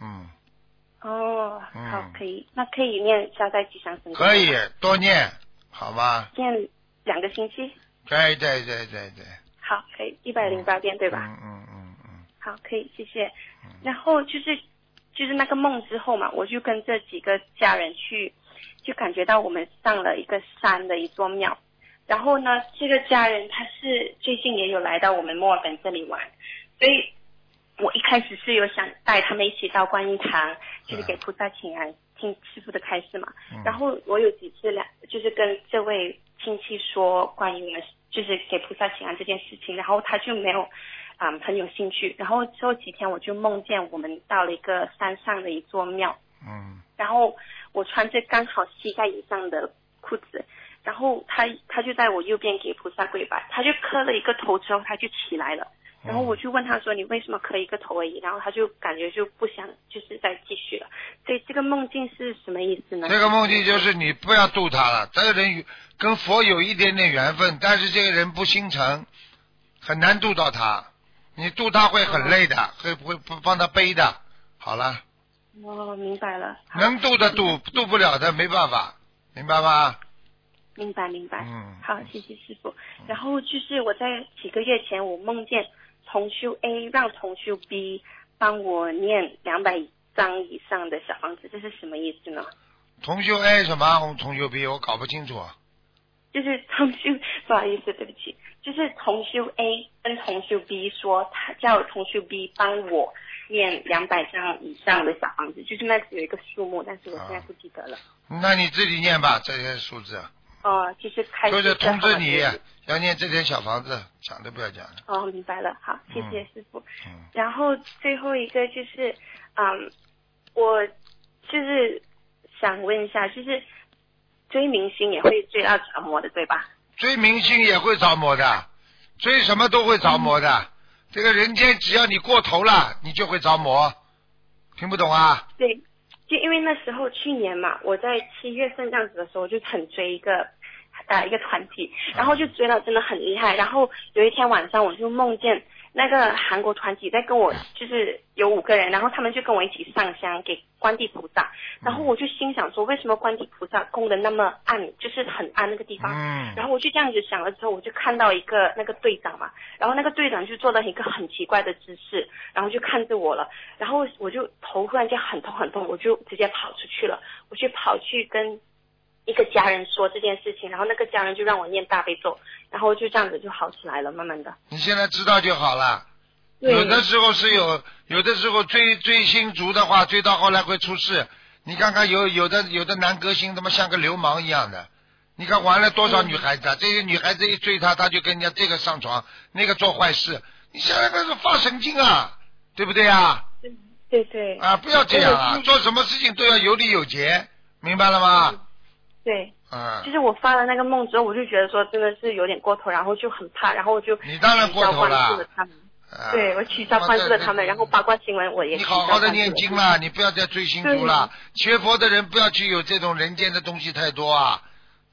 好，可以，那可以念消灾吉祥神咒。 可以多念，好吗？ 念2个星期。 对。 好，可以108遍，对吧？好，可以，谢谢。然后就是那个梦之后嘛，我就跟这几个家人去，就感觉到我们上了一个山的一座庙。然后呢，这个家人他是最近也有来到我们墨尔本这里玩，所以我一开始是有想带他们一起到观音堂，就是给菩萨请安，听师父的开示嘛。然后我有几次就是跟这位亲戚说关于我们就是给菩萨请安这件事情，然后他就没有很有兴趣。然后之后几天我就梦见我们到了一个山上的一座庙，然后我穿着刚好膝盖以上的裤子，然后他就在我右边给菩萨跪拜，他就磕了一个头之后他就起来了，然后我就问他说你为什么磕一个头而已，然后他就感觉就不想就是再继续了，所以这个梦境是什么意思呢？ 这个梦境就是你不要度他了，这个人跟佛有一点点缘分，但是这个人不心诚，很难度到他，你度他会很累的，会帮他背的。好了， 明白了。 能度的度不了的没办法，明白吗？ 明白。好，谢谢师父。然后就是我在几个月前我梦见同修 A 让同修 B 帮我念200张以上的小房子，这是什么意思呢？ 同修 A 什么？同修 B 我搞不清楚。 就是同修，不好意思，对不起，就是同修 A 跟同修 B 说他叫同修 B 帮我念200张以上的小房子，就是那有一个数目，但是我现在不记得了。 那你自己念吧，这些数字。 就是开始就是通知你要念这间小房子，讲都不要讲了。 明白了，好，谢谢师父。然后最后一个就是我就是想问一下，就是追明星也会追到着魔的，对吧？ 追明星也会着魔的，追什么都会着魔的。这个人间只要你过头了，你就会着魔。听不懂啊？ 对，就因为那时候去年嘛，我在7月份这样子的时候，我就很追一个团体，然后就追到真的很厉害。然后有一天晚上，我就梦见那个韩国团体在跟我，就是有5个人，然后他们就跟我一起上香给观地菩萨。然后我就心想说，为什么观地菩萨供的那么暗，就是很暗那个地方。然后我就这样子想了之后，我就看到一个那个队长嘛，然后那个队长就做了一个很奇怪的姿势，然后就看着我了，然后我就头忽然间很痛，我就直接跑出去了，我就跑去跟一个家人说这件事情，然后那个家人就让我念大悲咒，然后就这样子就好起来了，慢慢的。 你现在知道就好了。有的时候是有的时候追星族的话，追到后来会出事。你看看有的男歌星他妈像个流氓一样的，你看玩了多少女孩子啊？这些女孩子一追他就跟人家这个上床，那个做坏事，你想想看是发神经啊，对不对啊？ 对啊，不要这样啊！做什么事情都要有理有节，明白了吗？ 对，就是我发了那个梦之后，我就觉得说真的是有点过头，然后就很怕，然后我就你当然过头了。 对，我取消关注了他们，然后八卦新闻我也你好好的念经了，你不要再追星族了。学佛的人不要去有这种人间的东西太多啊！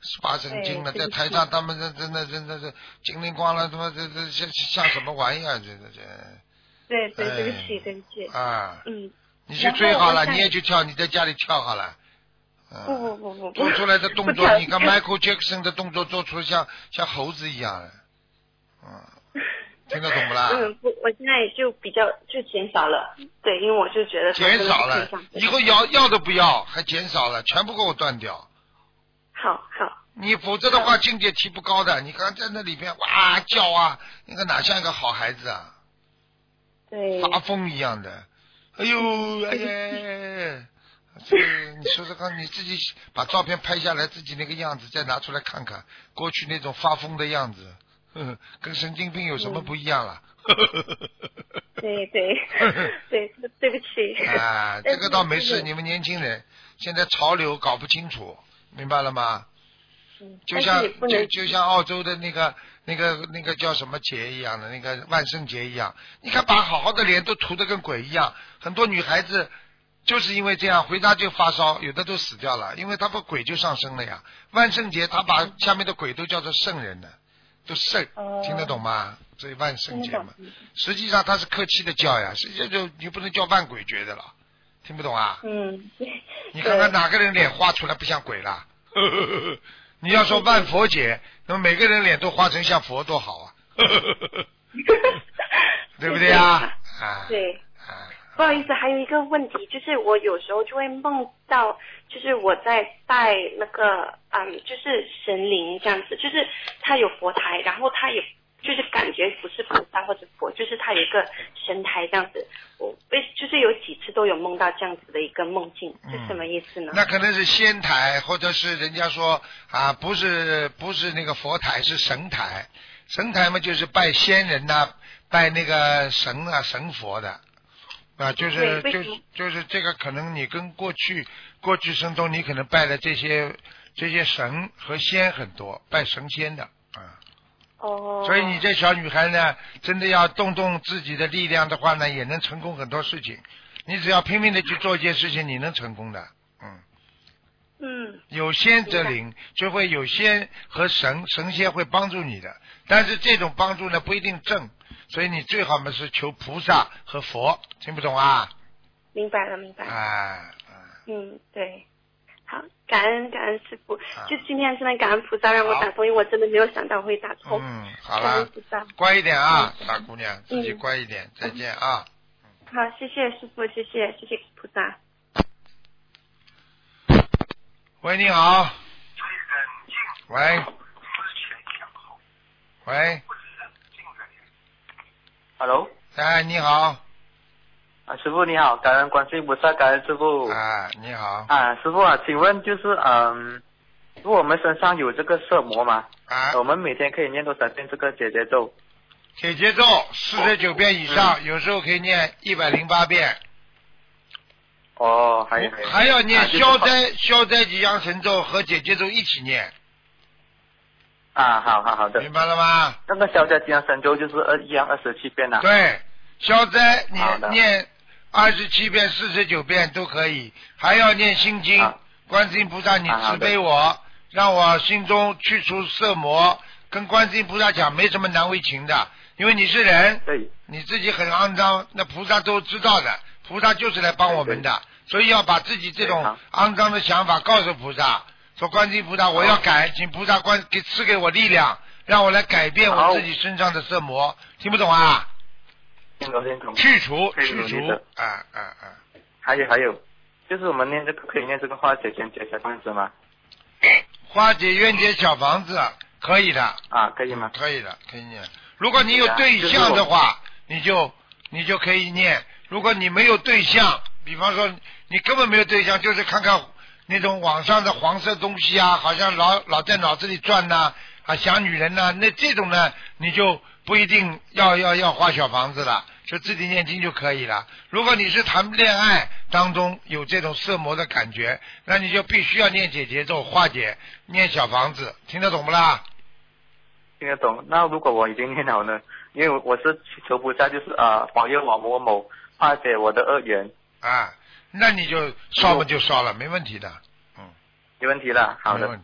发神经了，在台上他们真的是精灵光了，他妈这像什么玩意儿？这。 对，对不起。 啊。你去追好了，你也去跳，你在家里跳好了。 不。 做出来的动作，你看 Michael Jackson 的动作做出像猴子一样的。听得懂不啦？ 我现在就比较就减少了，对，因为我就觉得减少了，以后要都不要，还减少了，全部给我断掉。 好。 你否则的话境界提不高的，你看在那里边哇叫啊，那个哪像一个好孩子啊？ 对。 发疯一样的，哎呀，你说说看，你自己把照片拍下来，自己那个样子再拿出来看看，过去那种发疯的样子。跟神经病有什么不一样了？ 对，对不起。 啊，这个倒没事，你们年轻人现在潮流搞不清楚，明白了吗？就像澳洲的那个叫什么节一样的，那个万圣节一样，你看把好好的脸都涂得跟鬼一样，很多女孩子就是因为这样回家就发烧，有的都死掉了，因为他把鬼就上升了呀。万圣节他把下面的鬼都叫做圣人的。都圣，听得懂吗？所以万圣节嘛，实际上它是客气的叫呀，实际上就你不能叫万鬼节的了，听不懂啊？你看看哪个人脸画出来不像鬼了？你要说万佛节，那么每个人脸都画成像佛多好啊，对不对啊？ 对。不好意思，还有一个问题，就是我有时候就会梦到，就是我在拜那个就是神灵这样子，就是他有佛台，然后他也就是感觉不是菩萨或者佛，就是他有一个神台这样子。我就是有几次都有梦到这样子的一个梦境，是什么意思呢？ 那可能是仙台，或者是人家说啊，不是那个佛台，是神台。神台嘛，就是拜仙人呐，拜那个神啊神佛的。就是这个，可能你跟过去生中你可能拜的这些神和仙很多，拜神仙的啊。所以你这小女孩呢，真的要动自己的力量的话呢，也能成功很多事情。你只要拼命的去做一件事情，你能成功的。有仙则灵，就会有仙和神仙会帮助你的，但是这种帮助呢不一定正。所以你最好嘛是求菩萨和佛，听不懂啊？ 明白了。对，好，感恩师父，就今天真的感恩菩萨让我打通，因为我真的没有想到我会打通。 好了，乖一点啊，大姑娘，自己乖一点，再见啊。 好，谢谢师父，谢谢菩萨。 喂，你好。喂。 Hello， 你好。 师傅你好，感恩观世音菩萨，感恩师傅。 你好。 师傅请问就是如果我们身上有这个色魔嘛，我们每天可以念多少遍这个解结咒？ 解结咒49遍以上，有时候可以念108遍。还要念消灾吉祥神咒和解结咒一起念。 好的， 明白了吗？ 那个消灾吉祥神咒就是27遍了。 对，消灾你念27遍、49遍都可以，还要念心经。观世音菩萨，你慈悲我，让我心中去除色魔。跟观世音菩萨讲，没什么难为情的，因为你是人，你自己很肮脏，那菩萨都知道的，菩萨就是来帮我们的，所以要把自己这种肮脏的想法告诉菩萨。说观世音菩萨，我要改，请菩萨赐给我力量，让我来改变我自己身上的色魔。听不懂啊？ 听懂。 去除。 还有，就是我们念这个可以念这个化解冤结小房子吗？ 化解冤结小房子可以的。 可以吗？ 可以的，可以念。如果你有对象的话，你就可以念。如果你没有对象，比方说你根本没有对象，就是看看那种网上的黄色东西啊，好像老在脑子里转呐，想女人呐，那这种呢，你就不一定要画小房子了，就自己念经就可以了。如果你是谈恋爱当中有这种色魔的感觉，那你就必须要念解结咒化解，念小房子，听得懂不啦？ 听得懂。那如果我已经念好呢？因为我是求菩萨，就是保佑我某某化解我的恶缘。 那你就烧嘛就烧了，没问题的。 没问题了，好的。 没问题。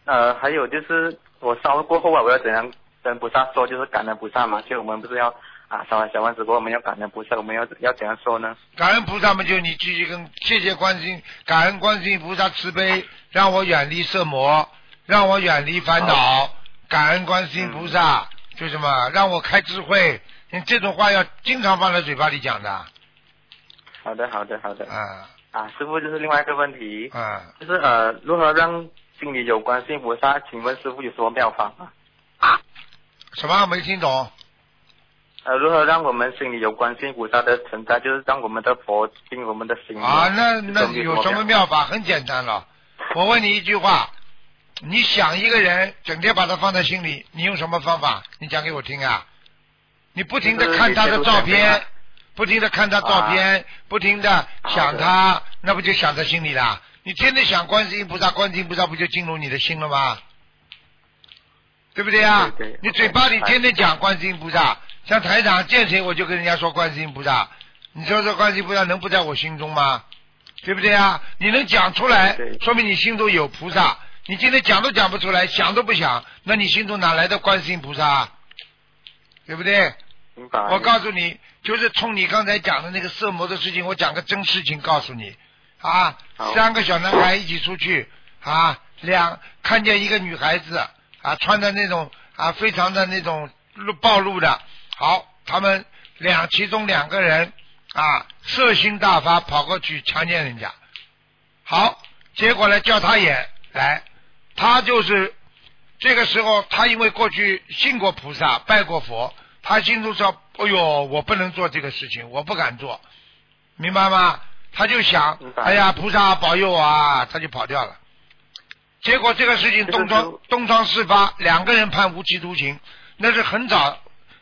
还有就是我烧过后啊，我要怎样跟菩萨说？就是感恩菩萨嘛，就我们不是要烧完小丸子过后，我们要感恩菩萨，我们要怎样说呢？ 感恩菩萨嘛，就你继续跟谢谢观世音，感恩观世音菩萨慈悲，让我远离色魔，让我远离烦恼，感恩观世音菩萨，就什么让我开智慧。你这种话要经常放在嘴巴里讲的。 好的。师父就是另外一个问题，就是如何让心里有观世音菩萨？请问师父有什么妙法吗？ 什么没听懂？ 如何让我们心里有观世音菩萨的存在？就是让我们的佛进我们的心里。 那有什么妙法？很简单了。我问你一句话，你想一个人，整天把他放在心里，你用什么方法？你讲给我听啊！你不停的看他的照片，不停的看他照片，不停的想他，那不就想在心里了？你天天想观世音菩萨，观世音菩萨不就进入你的心了吗？对不对啊？ 对。 你嘴巴里天天讲观世音菩萨，像台长见谁我就跟人家说观世音菩萨，你说这观世音菩萨能不在我心中吗？对不对啊？你能讲出来，说明你心中有菩萨。你今天讲都讲不出来，想都不想，那你心中哪来的观世音菩萨？对不对？ 明白。 我告诉你，就是冲你刚才讲的那个色魔的事情，我讲个真事情告诉你啊。3个小男孩一起出去啊，看见一个女孩子啊，穿的那种非常的那种暴露的，好，他们其中2个人色心大发，跑过去强奸人家，好，结果呢叫他也来，他就是这个时候，他因为过去信过菩萨，拜过佛，他心中说，哎呦，我不能做这个事情，我不敢做，明白吗？他就想，哎呀，菩萨保佑啊，他就跑掉了。结果这个事情东窗事发，2个人判无期徒刑，那是很早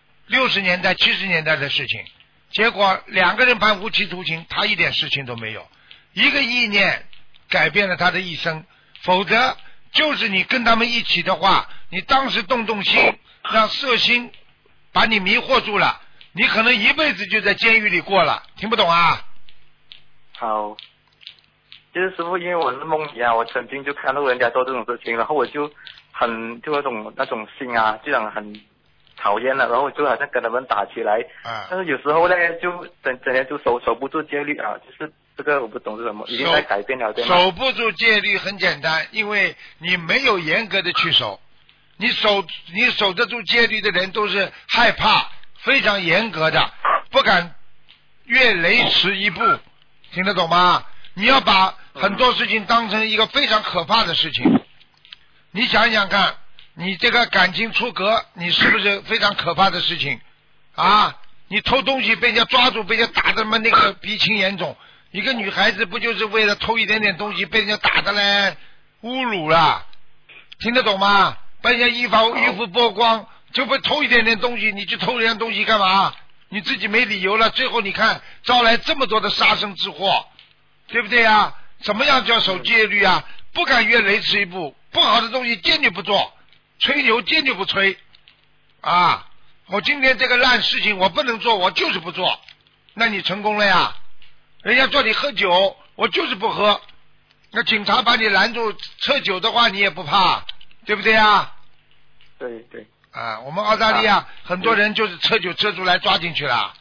60年代70年代的事情。结果2个人判无期徒刑，他一点事情都没有，一个意念改变了他的一生。否则就是你跟他们一起的话，你当时动心，让色心把你迷惑住了，你可能一辈子就在监狱里过了。听不懂啊？ 好，就是师父，因为我是梦里我曾经就看到人家做这种事情，然后我就那种心就想很讨厌了，然后就好像跟他们打起来。但是有时候呢，就整天就守不住戒律就是这个我不懂是什么，已经在改变了，对吗？ 守不住戒律很简单，因为你没有严格的去守。你守得住戒律的人都是害怕，非常严格的，不敢越雷池一步，听得懂吗？你要把很多事情当成一个非常可怕的事情。你想想看，你这个感情出格，你是不是非常可怕的事情啊？你偷东西被人家抓住，被人家打的那个鼻青眼肿，一个女孩子不就是为了偷一点点东西被人家打的嘞，侮辱了，听得懂吗？被人家衣服剥光，就被偷一点点东西，你去偷人家东西干嘛？你自己没理由了，最后你看招来这么多的杀身之祸，对不对啊？怎么样叫守戒律啊？不敢越雷池一步，不好的东西坚决不做，吹牛坚决不吹啊！我今天这个烂事情我不能做，我就是不做，那你成功了呀？人家叫你喝酒，我就是不喝，那警察把你拦住测酒的话，你也不怕，对不对啊？ 对我们澳大利亚很多人就是测酒测出来抓进去了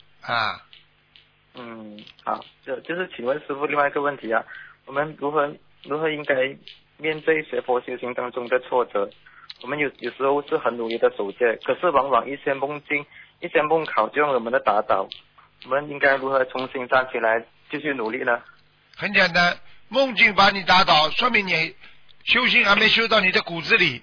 好，就是请问师父另外一个问题我们如何应该面对学佛修行当中的挫折？我们有时候是很努力的守戒，可是往往一些梦境、一些梦考就让我们的打倒，我们应该如何重新站起来继续努力呢？ 很简单，梦境把你打倒，说明你修行还没修到你的骨子里。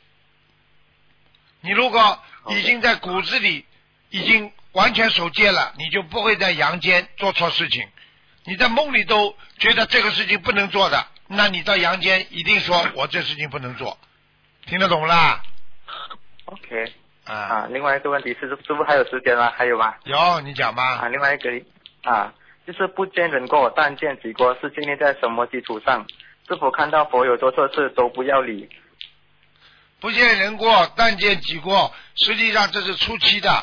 你如果已经在骨子里已经完全守戒了，你就不会在阳间做错事情。你在梦里都觉得这个事情不能做的，那你到阳间一定说我这事情不能做，听得懂啦？ OK 另外一个问题是师父还有时间吗？还有吗？ 有，你讲吧。 另外一个就是不见人过但见己过是建立在什么基础上？是否看到佛有做错事都不要理？ 不见人过但见己过，实际上这是初期的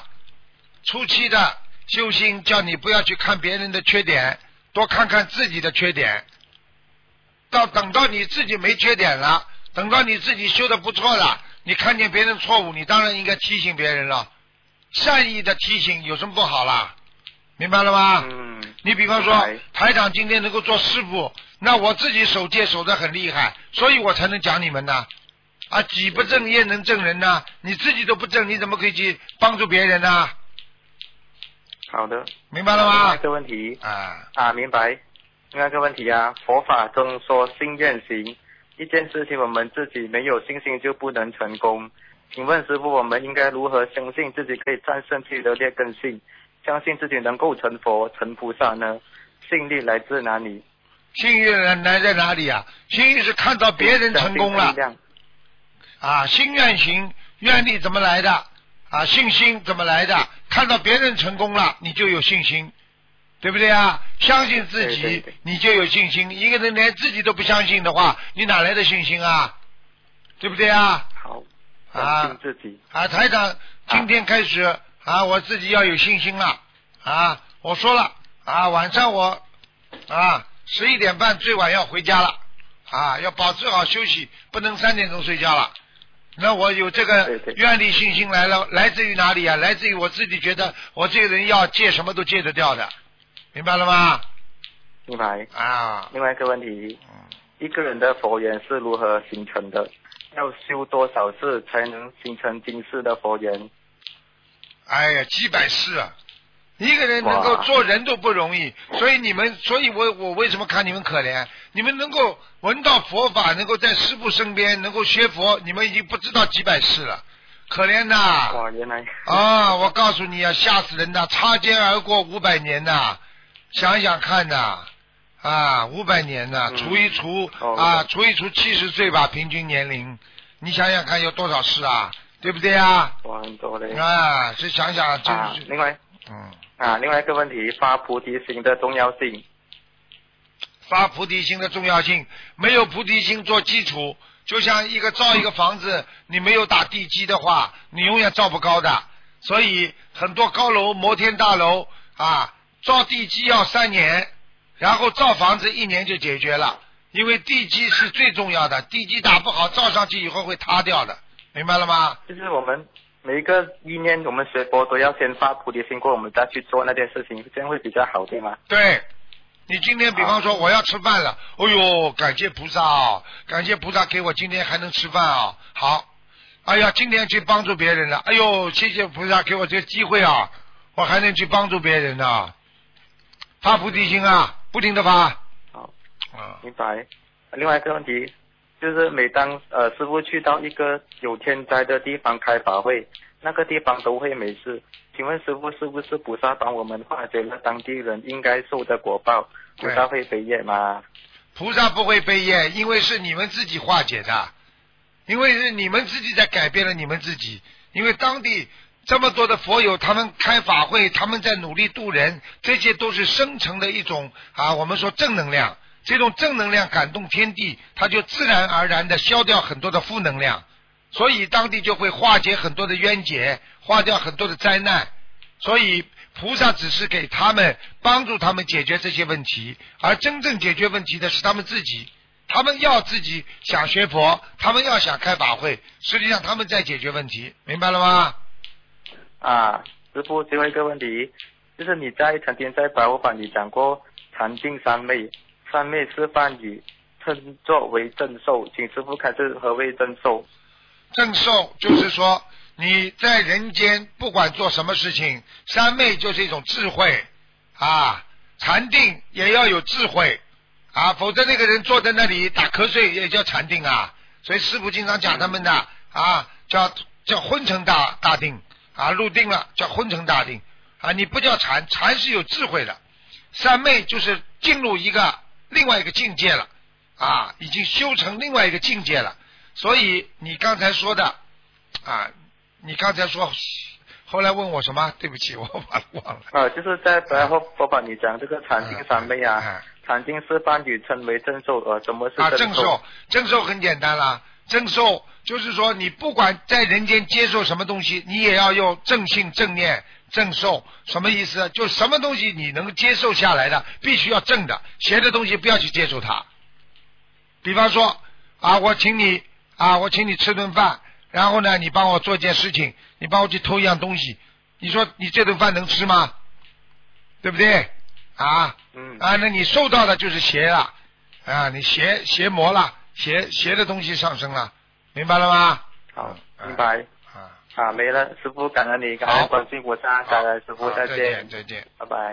修心，叫你不要去看别人的缺点，多看看自己的缺点。等到你自己没缺点了， 等到你自己修的不错了，你看见别人错误，你当然应该提醒别人了。善意的提醒有什么不好啦？明白了吗？你比方说台长今天能够做师傅，那我自己守戒守得很厉害，所以我才能讲你们呢。啊，己不正焉能正人呢？你自己都不正，你怎么可以去帮助别人呢？ 好的， 明白了吗？ 另外一个问题明白。另外一个问题啊，佛法中说信愿行，一件事情我们自己没有信心就不能成功。请问师父，我们应该如何相信自己可以战胜自己的劣根性，相信自己能够成佛成菩萨呢？信力来自哪里？ 信誉来在哪里啊？信誉是看到别人成功了心愿行，愿力怎么来的信心怎么来的？看到别人成功了，你就有信心，对不对啊？相信自己，对，你就有信心。一个人连自己都不相信的话，你哪来的信心啊？对不对啊？ 好，相信自己台长今天开始我自己要有信心了我说了晚上我11点半最晚要回家了要保持好休息，不能3点钟睡觉了。那我有这个愿力信心来了，来自于哪里啊？来自于我自己觉得我这个人要戒什么都戒得掉的，明白了吗？ 明白另外一个问题，一个人的佛缘是如何形成的？要修多少世才能形成今世的佛缘？ 哎呀，几百世啊！一个人能够做人都不容易，所以我为什么看你们可怜？你们能够闻到佛法，能够在师父身边，能够学佛，你们已经不知道几百世了，可怜呐！ 哇，原来我告诉你吓死人呐！擦肩而过500年呐，想想看呐，500年呐，除一除70岁吧，平均年龄，你想想看有多少世啊？对不对啊？ 哇，很多嘞这想想另外另外一个问题，发菩提心的重要性。 发菩提心的重要性，没有菩提心做基础，就像造一个房子，你没有打地基的话，你永远造不高的。所以很多高楼摩天大楼造地基要3年，然后造房子1年就解决了，因为地基是最重要的，地基打不好，造上去以后会塌掉的，明白了吗？ 就是我们每一个意念，我们学佛都要先发菩提心过，我们再去做那件事情，这样会比较好，对吗？ 对，你今天比方说我要吃饭了，感谢菩萨感谢菩萨给我今天还能吃饭好，今天去帮助别人了，谢谢菩萨给我这个机会我还能去帮助别人呢，发菩提心不停的发。 好明白。另外一个问题就是每当师父去到一个有天灾的地方开法会，那个地方都会没事，请问师父是不是菩萨帮我们化解了当地人应该受的果报？菩萨会背业吗？ 菩萨不会背业，因为是你们自己化解的，因为是你们自己在改变了你们自己，因为当地这么多的佛友，他们开法会，他们在努力度人，这些都是生成的一种我们说正能量，这种正能量感动天地，它就自然而然的消掉很多的负能量，所以当地就会化解很多的冤结，化掉很多的灾难，所以菩萨只是给他们帮助他们解决这些问题，而真正解决问题的是他们自己，他们要自己想学佛，他们要想开法会，实际上他们在解决问题，明白了吗？ 师父，最后一个问题就是你曾经在白话版里讲过禅定三昧，三昧是梵语，称作为正受，请师父开示何谓正受？ 正受就是说你在人间不管做什么事情，三昧就是一种智慧禅定也要有智慧否则那个人坐在那里打瞌睡也叫禅定所以师父经常讲他们的叫昏沉大定入定了叫昏沉大定你不叫禅，禅是有智慧的，三昧就是进入另外一个境界了已经修成另外一个境界了。所以你刚才说的你刚才说后来问我什么？对不起，我把它忘了就是在白话佛法你讲这个禅定三昧禅定是梵语称为正受什么是正受？ 正受很简单啦，正受就是说你不管在人间接受什么东西，你也要用正信正念正受。什么意思？就什么东西你能接受下来的必须要正的，邪的东西不要去接受它。比方说我请你啊，我请你吃顿饭，然后呢，你帮我做件事情，你帮我去偷一样东西，你说你这顿饭能吃吗？对不对？啊，那你受到的就是邪了，啊，你邪魔了，邪的东西上升了，明白了吗？ 好，明白。啊，没了，师父感恩你，感恩观世音菩萨，感恩师父，再见， 再见， 拜拜。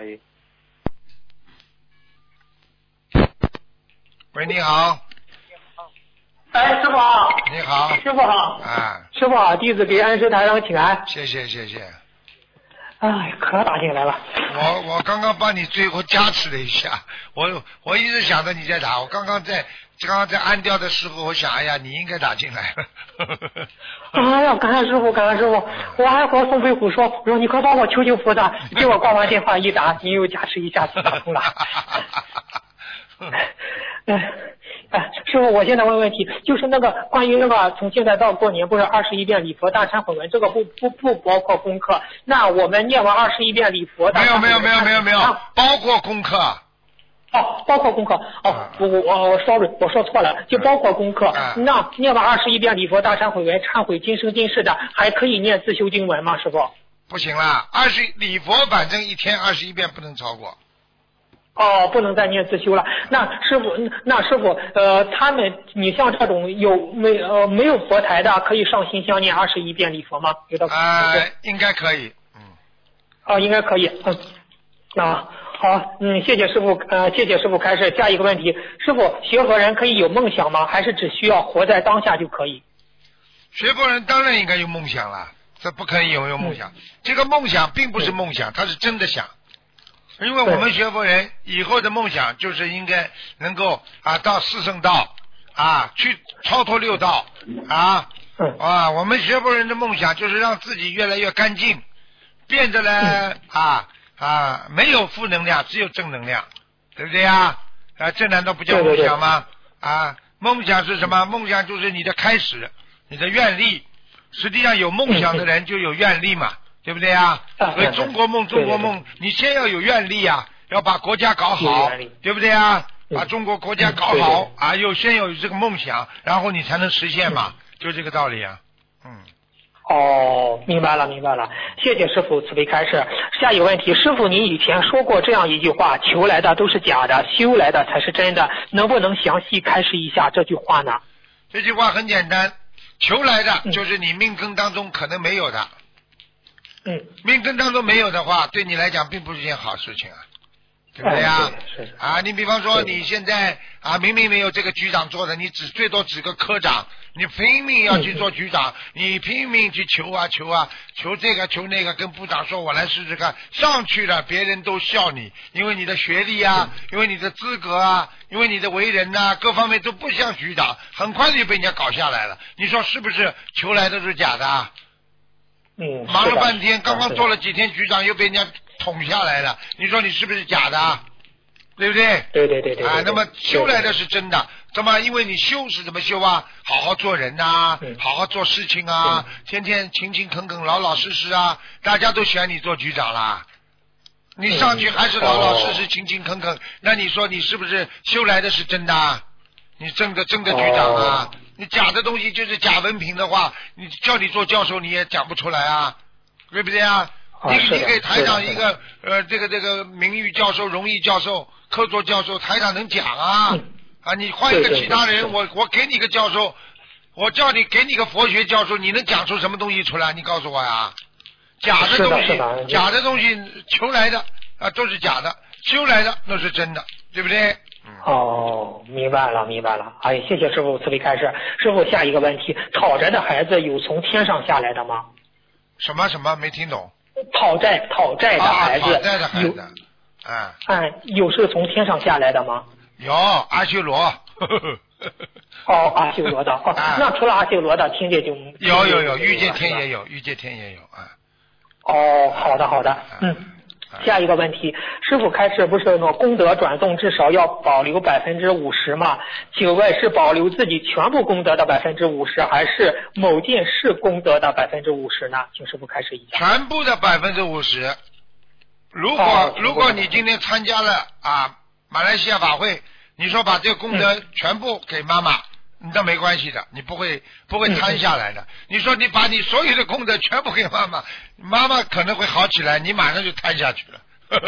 喂，你好。 哎，师傅好。 你好。 师傅好。 啊。 师傅好，弟子给恩师台上请安。 谢谢谢谢。 哎，可打进来了。 我刚刚帮你最后加持了一下，我一直想着你在打，我刚刚在按掉的时候，我想，哎呀，你应该打进来了。 哎呀，感恩师傅，感恩师傅！我还和宋飞虎说，我说你快帮我求求菩萨，结果挂完电话一打，你又加持一下子打通了。师傅，我现在问问题，就是那个关于那个从现在到过年不是21遍礼佛大忏悔文，这个不包括功课。那我们念完21遍礼佛大忏悔文没有，包括功课。 哦，包括功课。哦，我 sorry， 我说错了，就包括功课。那念完21遍礼佛大忏悔文，忏悔今生今世的，还可以念自修经文吗？师傅？ 不行啦，礼佛反正一天21遍不能超过。 哦，不能再念自修了。那师傅，他们，你像这种没有佛台的，可以上新香念21遍礼佛吗？有的应该可以。 应该可以。好，谢谢师傅，谢谢师傅开示。下一个问题，师傅，学佛人可以有梦想吗？还是只需要活在当下就可以？ 学佛人当然应该有梦想了，这不可以有梦想。这个梦想并不是梦想，它是真的想。因为我们学佛人以后的梦想就是应该能够到四圣道去超脱六道我们学佛人的梦想就是让自己越来越干净，变得呢没有负能量，只有正能量，对不对这难道不叫梦想吗？梦想是什么？梦想就是你的开始，你的愿力。实际上有梦想的人就有愿力嘛。对不对所以中国梦，你先要有愿力要把国家搞好，对不对把中国国家搞好先有这个梦想，然后你才能实现嘛，就这个道理明白了，谢谢师傅慈悲开示。下一个问题，师傅您以前说过这样一句话，求来的都是假的，修来的才是真的，能不能详细开示一下这句话呢？ 这句话很简单，求来的就是你命根当中可能没有的。命根当中没有的话，对你来讲并不是一件好事情对不对你比方说你现在明明没有这个局长做的，你最多指个科长，你拼命要去做局长，你拼命去求这个求那个，跟部长说我来试试看，上去了别人都笑你，因为你的学历因为你的资格因为你的为人各方面都不像局长，很快就被人家搞下来了。你说是不是求来的是假的忙了半天，刚刚做了几天局长又被人家捅下来了，你说你是不是假的对不对？ 对那么修来的是真的，怎么？因为你修是怎么修好好做人好好做事情天天勤勤恳恳老老实实大家都选你做局长啦，你上去还是老老实实勤勤恳恳，那你说你是不是修来的是真的你真的局长你假的东西就是假文凭的话，你叫你做教授你也讲不出来对不对你给台长一个这个名誉教授、荣誉教授、客座教授，台长能讲你换一个其他人，我给你个教授，我叫你给你个佛学教授，你能讲出什么东西出来？你告诉我假的东西求来的都是假的，修来的那是真的，对不对？ 明白了。谢谢师傅慈悲开示。师傅，下一个问题，讨债的孩子有从天上下来的吗？ 什么没听懂？ 讨债的孩子，有是从天上下来的吗？ 有阿修罗。 阿修罗的那除了阿修罗的，天界就有御界天也有好的。下一个问题，师父开示不是功德转动至少要保留50%吗？请问是保留自己全部功德的50%，还是某件事功德的50%呢？请师父开示一下。 全部的50%。如果你今天参加了马来西亚法会，你说把这个功德全部给妈妈那没关系的，你不会瘫下来的。你说你把你所有的功德全部给妈妈，妈妈可能会好起来，你马上就瘫下去了。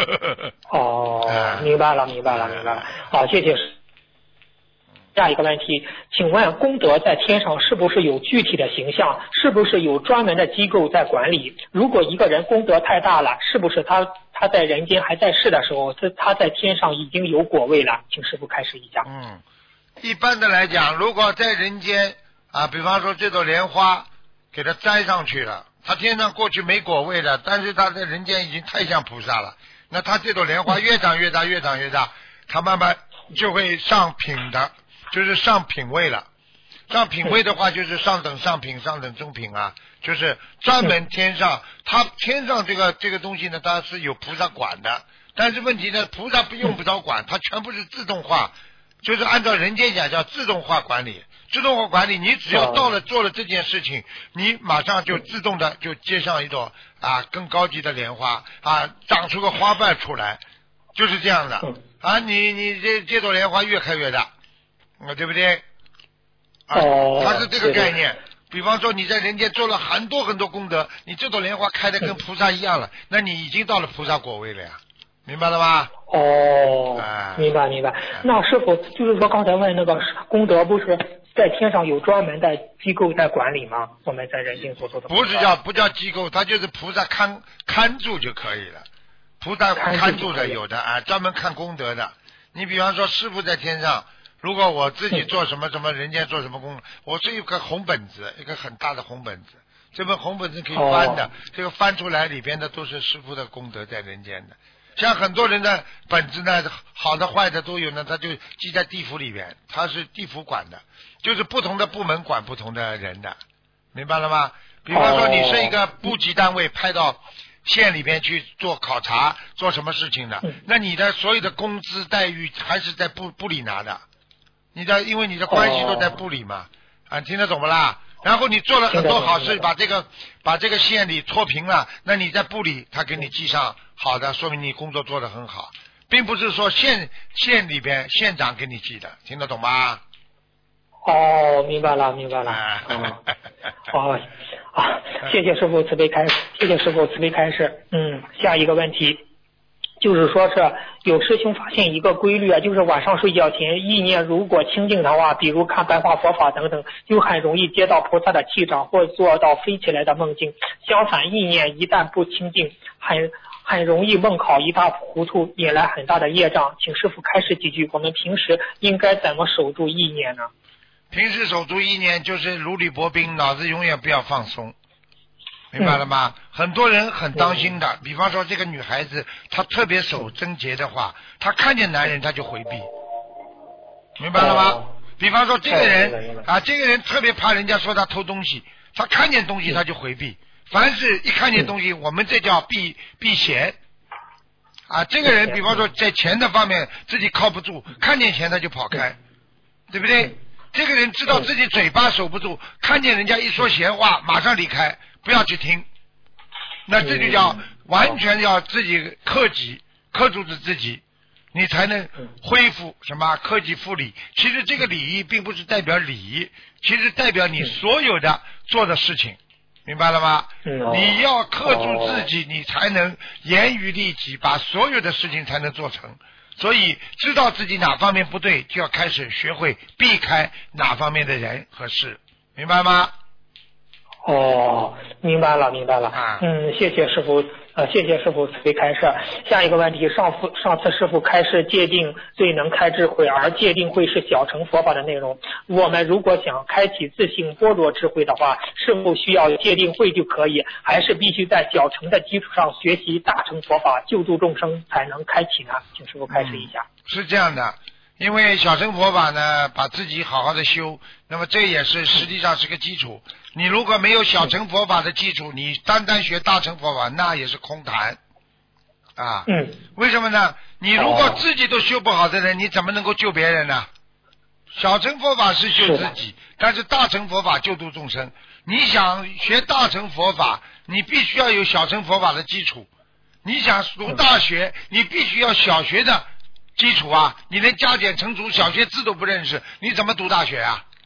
明白了。好，谢谢。下一个问题，请问功德在天上是不是有具体的形象？是不是有专门的机构在管理？如果一个人功德太大了，是不是他在人间还在世的时候，他在天上已经有果位了？请师父开示一下。 一般的来讲，如果在人间比方说这朵莲花给他栽上去了，他天上过去没果位的，但是他在人间已经太像菩萨了，那他这朵莲花越长越大，他慢慢就会上品的，就是上品位了。上品位的话就是上等上品、上等中品啊，就是专门天上，他天上这个东西呢，它是有菩萨管的，但是问题呢，菩萨用不着管，它全部是自动化，就是按照人间讲叫自动化管理。自动化管理，你只要做了这件事情，你马上就自动的就接上一朵更高级的莲花长出个花瓣出来，就是这样的你这朵莲花越开越大，对不对？它是这个概念。比方说你在人间做了很多很多功德，你这朵莲花开的跟菩萨一样了，那你已经到了菩萨果位了呀，明白了吧？ 明白。那师父就是说刚才问那个功德不是在天上有专门的机构在管理吗？我们在人间所做的不叫机构，它就是菩萨看住就可以了。菩萨看住的有的专门看功德的。你比方说师父在天上，如果我自己做什么人间做什么功德，我是一个红本子，一个很大的红本子，这本红本子可以翻的，这个翻出来里边的都是师父的功德在人间的。像很多人的本子呢，好的坏的都有呢，他就记在地府里边，他是地府管的，就是不同的部门管不同的人的，明白了吗？比方说你是一个部级单位派到县里边去做考察，做什么事情的，那你的所有的工资待遇还是在部里拿的，因为你的关系都在部里嘛，听得懂不啦？然后你做了很多好事，把这个县里脱贫了，那你在部里他给你记上好的，说明你工作做得很好，并不是说县里边县长给你记的，听得懂吗？ 明白了。谢谢师父慈悲开示。下一个问题就是说是有师兄发现一个规律就是晚上睡觉前意念如果清净的话，比如看白话佛法等等，就很容易接到菩萨的气场或做到飞起来的梦境。相反，意念一旦不清净，很容易梦考一塌糊涂，引来很大的业障。请师父开示几句，我们平时应该怎么守住意念呢？ 平时守住意念就是如履薄冰，脑子永远不要放松，明白了吗？很多人很当心的，比方说这个女孩子她特别守贞洁的话，她看见男人她就回避，明白了吗？比方说这个人特别怕人家说他偷东西，他看见东西他就回避，凡是一看见东西我们这叫避嫌这个人比方说在钱的方面自己靠不住，看见钱他就跑开，对不对？这个人知道自己嘴巴守不住，看见人家一说闲话马上离开，不要去听，那这就叫完全要自己克住自己，你才能恢复什么克己复礼。其实这个礼仪并不是代表礼，其实代表你所有的做的事情，明白了吗？你要克住自己，你才能严于律己，把所有的事情才能做成。所以知道自己哪方面不对，就要开始学会避开哪方面的人和事，明白吗？ 明白了。谢谢师父慈悲开示。下一个问题，上次师父开示戒定最能开智慧，而戒定慧是小乘佛法的内容。我们如果想开启自性般若智慧的话，是否需要戒定慧就可以，还是必须在小乘的基础上学习大乘佛法，救度众生才能开启呢？请师父开示一下。 是这样的，因为小乘佛法呢，把自己好好的修，那么这也是实际上是个基础。你如果没有小乘佛法的基础，你单单学大乘佛法，那也是空谈为什么呢？你如果自己都修不好的人，你怎么能够救别人呢？小乘佛法是救自己，但是大乘佛法救度众生。你想学大乘佛法，你必须要有小乘佛法的基础。你想读大学，你必须要小学的基础你连加减乘除小学字都不认识，你怎么读大学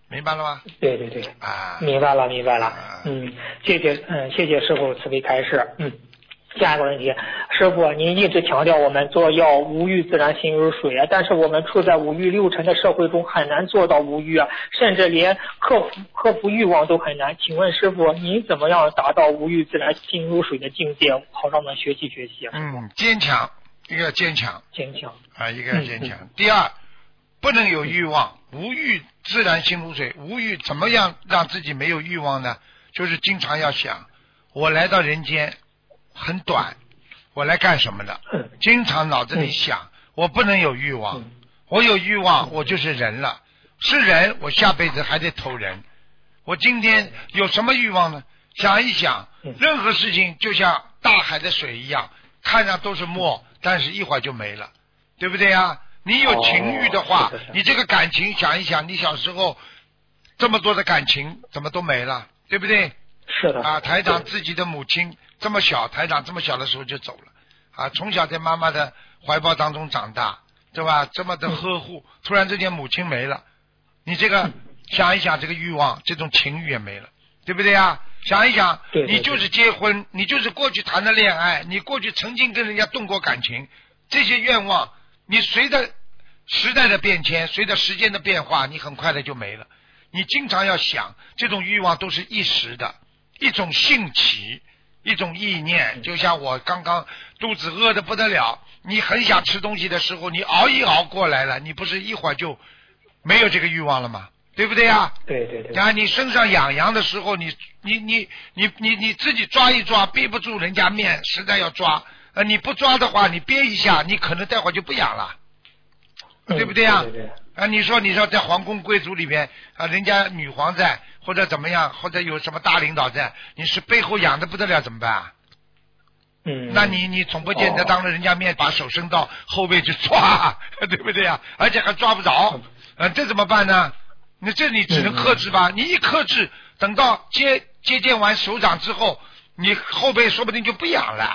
明白了吗？ 对对对，明白了。谢谢师傅慈悲开示。下一个问题，师傅，您一直强调我们做药无欲自然心如水啊，但是我们处在五欲六尘的社会中，很难做到无欲啊，甚至连克服欲望都很难。请问师傅，您怎么样达到无欲自然心如水的境界，好让我们学习学习啊？ 坚强，一个坚强啊，一个坚强。第二，不能有欲望，无欲自然心如水。无欲怎么样让自己没有欲望呢？就是经常要想，我来到人间很短，我来干什么的？经常脑子里想，我不能有欲望，我有欲望我就是人了，是人我下辈子还得投人。我今天有什么欲望呢？想一想，任何事情就像大海的水一样，看上都是墨，但是一会儿就没了，对不对啊？你有情欲的话，你这个感情想一想，你小时候这么多的感情怎么都没了，对不对？ 是的啊，台长自己的母亲这么小，台长这么小的时候就走了啊，从小在妈妈的怀抱当中长大，对吧？这么的呵护，突然之间母亲没了，你这个想一想，这个欲望这种情欲也没了，对不对啊？想一想，你就是结婚，你就是过去谈的恋爱，你过去曾经跟人家动过感情，这些愿望你随着时代的变迁，随着时间的变化，你很快的就没了。你经常要想，这种欲望都是一时的，一种兴起，一种意念。就像我刚刚肚子饿得不得了，你很想吃东西的时候，你熬一熬过来了，你不是一会儿就没有这个欲望了吗？对不对啊？ 对对对。 然后你身上痒痒的时候，你自己抓一抓，憋不住人家面，实在要抓，你不抓的话，你憋一下，你可能待会儿就不痒了，对不对啊？ 对对。 你说在皇宫贵族里边啊，人家女皇在或者怎么样，或者有什么大领导在，你是背后痒得不得了怎么办啊？那你总不见得当着人家面把手伸到后背去抓，对不对啊？而且还抓不着，这怎么办呢？你只能克制吧，你一克制，等到接见完首长之后，你后背说不定就不痒了。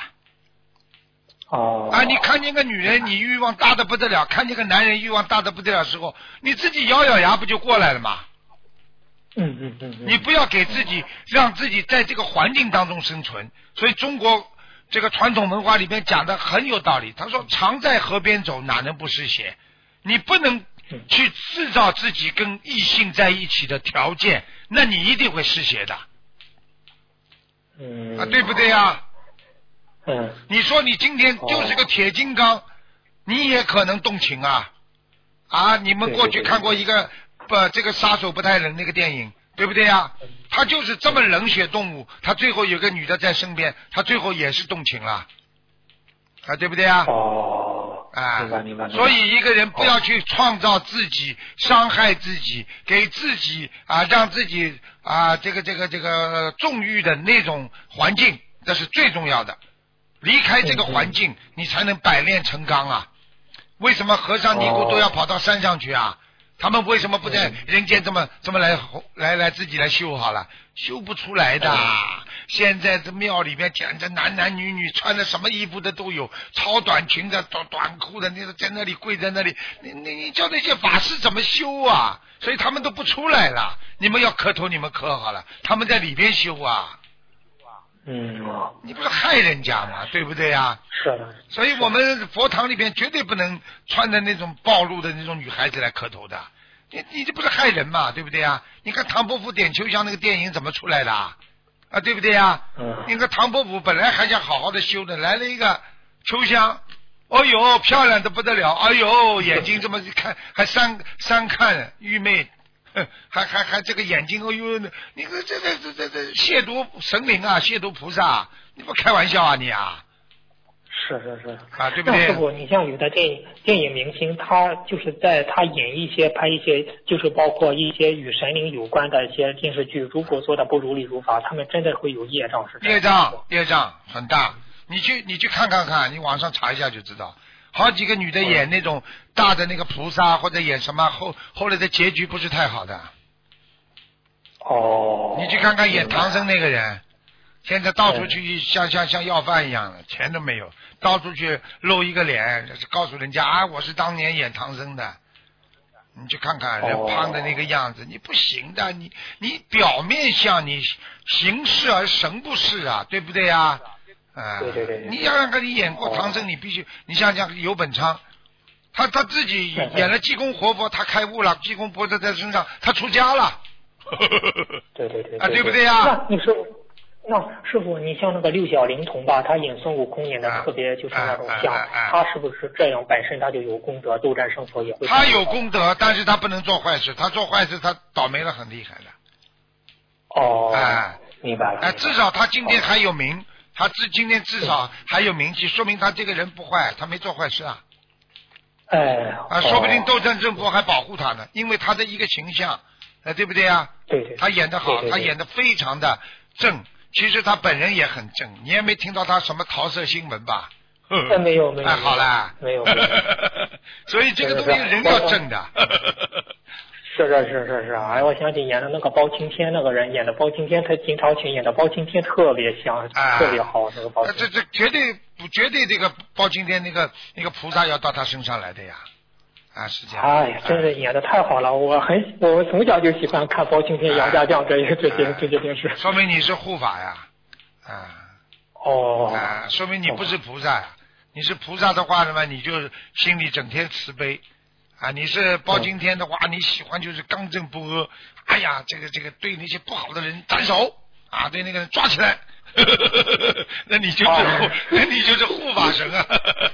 你看见个女人你欲望大得不得了，看见个男人欲望大得不得了的时候，你自己咬咬牙不就过来了吗？你不要给自己让自己在这个环境当中生存。所以中国这个传统文化里面讲的很有道理，他说常在河边走，哪能不湿鞋？你不能去制造自己跟异性在一起的条件，那你一定会湿鞋的。对不对啊？你说你今天就是个铁金刚，你也可能动情啊！你们过去看过一个这个杀手不太冷那个电影，对不对啊？他就是这么冷血动物，他最后有个女的在身边，他最后也是动情了，对不对啊？ 明白。 所以一个人不要去创造自己，伤害自己，给自己让自己这个纵欲的那种环境，这是最重要的。离开这个环境，你才能百炼成钢啊！为什么和尚尼姑都要跑到山上去啊？他们为什么不在人间这么来自己来修好了？修不出来的。现在这庙里面讲着男女穿的什么衣服的都有，超短裙的、短裤的，那个在那里跪在那里，你叫那些法师怎么修啊？所以他们都不出来了。你们要磕头，你们磕好了，他们在里边修啊。你不是害人家吗？对不对啊？ 是的。 所以我们佛堂里边绝对不能穿的那种暴露的那种女孩子来磕头的，你这不是害人嘛？对不对啊？你看唐伯虎点秋香那个电影怎么出来的对不对啊？那个唐伯虎本来还想好好的修的，来了一个秋香，哎呦漂亮的不得了，哎呦眼睛这么一看还三看愚昧。还这个眼睛，哎呦，你这亵渎神灵啊，亵渎菩萨，你不开玩笑啊你啊？ 是对不对？ 师傅，你像有的电影明星，他就是在他演一些拍一些，就是包括一些与神灵有关的一些电视剧，如果做的不如理如法，他们真的会有业障，是业障很大。你去看，你网上查一下就知道。好几个女的演那种大的那个菩萨，或者演什么后来的结局不是太好的。你去看看演唐僧那个人，现在到处去像要饭一样的，钱都没有，到处去露一个脸，告诉人家我是当年演唐僧的。 你去看看人胖的那个样子，你不行的，你表面像，你形势而神不是啊，对不对啊？ 对， 你要让你演过唐僧，你必须，你想想游本昌，他自己演了济公活佛，他开悟了，济公脖子在身上，他出家了。 对， 对不对呀？ 那师傅，你像那个六小龄童吧，他演孙悟空演的特别就是那种像，他是不是这样本身他就有功德，斗战胜佛也会？ 他有功德，但是他不能做坏事，他做坏事他倒霉了很厉害的。 明白了。 至少他今天还有名，他今天至少还有名气，说明他这个人不坏，他没做坏事啊。说不定斗战胜佛还保护他呢，因为他的一个形象，对不对啊？ 对， 他演得好，他演得非常的正。其实他本人也很正，你也没听到他什么桃色新闻吧？ 没有。 好了， 没有。 所以这个东西人要正的。 是。哎，我想起演的那个包青天那个人演的包青天，他金超群演的包青天特别像，特别好那个包青天。 这绝对这个包青天那个菩萨要到他身上来的呀。是这样。 哎呀，真的演的太好了！我从小就喜欢看包青天、杨家将这些电视。 说明你是护法呀，说明你不是菩萨呀。你是菩萨的话呢，你就心里整天慈悲你是包青天的话，你喜欢就是刚正不阿。哎呀，这个对那些不好的人斩首对那个人抓起来，那你就是护法神啊。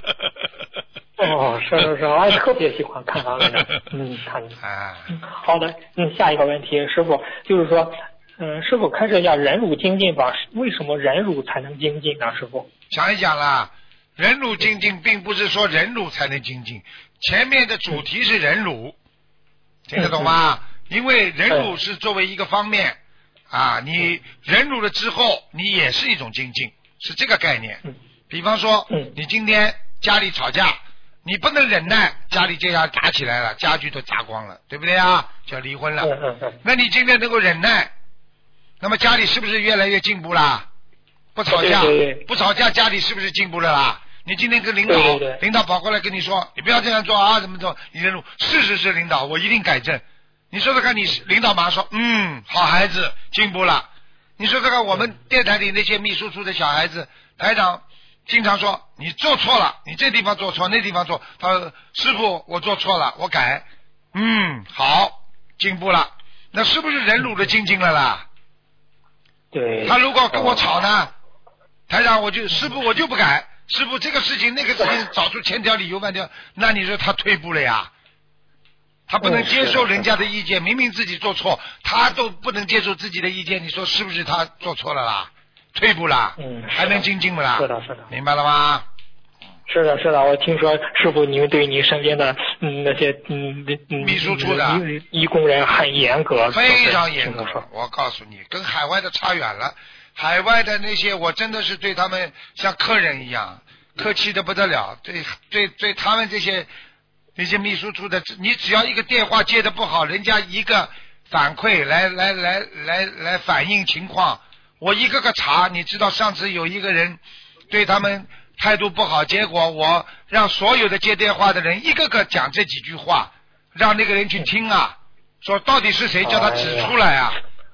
是，我特别喜欢看他们的，看。好的，下一个问题，师傅就是说，师傅开设一下忍辱精进吧？为什么忍辱才能精进呢？师傅想一想啦，忍辱精进并不是说忍辱才能精进，前面的主题是忍辱，听得懂吗？因为忍辱是作为一个方面你忍辱了之后，你也是一种精进，是这个概念。比方说，你今天家里吵架。你不能忍耐，家里这样打起来了，家具都砸光了，对不对啊？就要离婚了。那你今天能够忍耐，那么家里是不是越来越进步啦？不吵架，不吵架，家里是不是进步了啦？你今天跟领导跑过来跟你说，你不要这样做怎么做？你忍住，是领导，我一定改正。你说说看，你领导马上说，好孩子，进步了。你说说看，我们电台里那些秘书处的小孩子，台长。经常说你做错了，你这地方做错，那地方做。他说师傅，我做错了，我改。好，进步了。那是不是忍辱的精进了啦？ 对。 他如果跟我吵呢，台长师傅我就不改，师傅这个事情那个事情找出千条理由万条，那你说他退步了呀？他不能接受人家的意见，明明自己做错，他都不能接受自己的意见，你说是不是他做错了啦？退步啦，还能精进不啦？ 是的， 明白了吗？ 是的，我听说师傅您对你身边的那些秘书处的义工人很严格， 非常严格。我告诉你，跟海外的差远了。海外的那些，我真的是对他们像客人一样，客气的不得了。对他们这些秘书处的，你只要一个电话接的不好，人家一个反馈来反映情况。我一个个查，你知道上次有一个人对他们态度不好，结果我让所有的接电话的人一个个讲这几句话，让那个人去听说到底是谁叫他指出来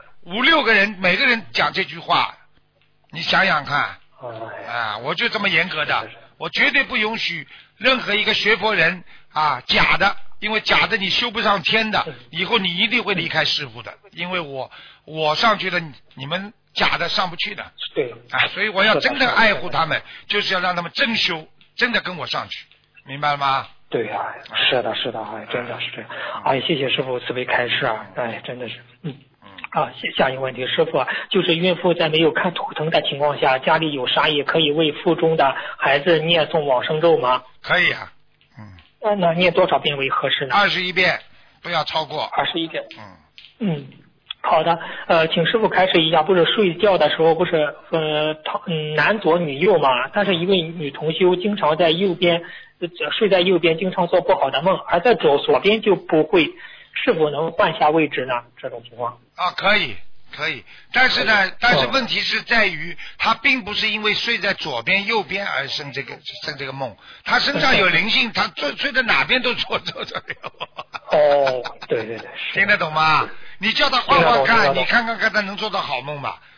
5、6个人每个人讲这句话，你想想看我就这么严格的，我绝对不允许任何一个学佛人假的，因为假的你修不上天的，以后你一定会离开师父的，因为我上去了，你们假的上不去的。 对所以我要真的爱护他们，就是要让他们真修，真的跟我上去，明白了吗？ 对是的，真的是这样。谢谢师父慈悲开示真的是下一个问题，师父就是孕妇在没有看图腾的情况下，家里有杀业，可以为腹中的孩子念诵往生咒吗？ 可以那念多少遍为合适呢 ？21遍，不要超过 21遍。好的，请师傅开示一下，不是睡觉的时候不是男左女右嘛？但是一位女同修经常在右边睡在右边，经常做不好的梦，而在左边就不会，是否能换下位置呢？这种情况可以，但是问题是在于，他并不是因为睡在左边右边而生这个梦，他身上有灵性，他睡在哪边都做这个。 对对对， 听得懂吗？你叫他画画看，你看看他能做到好梦吧？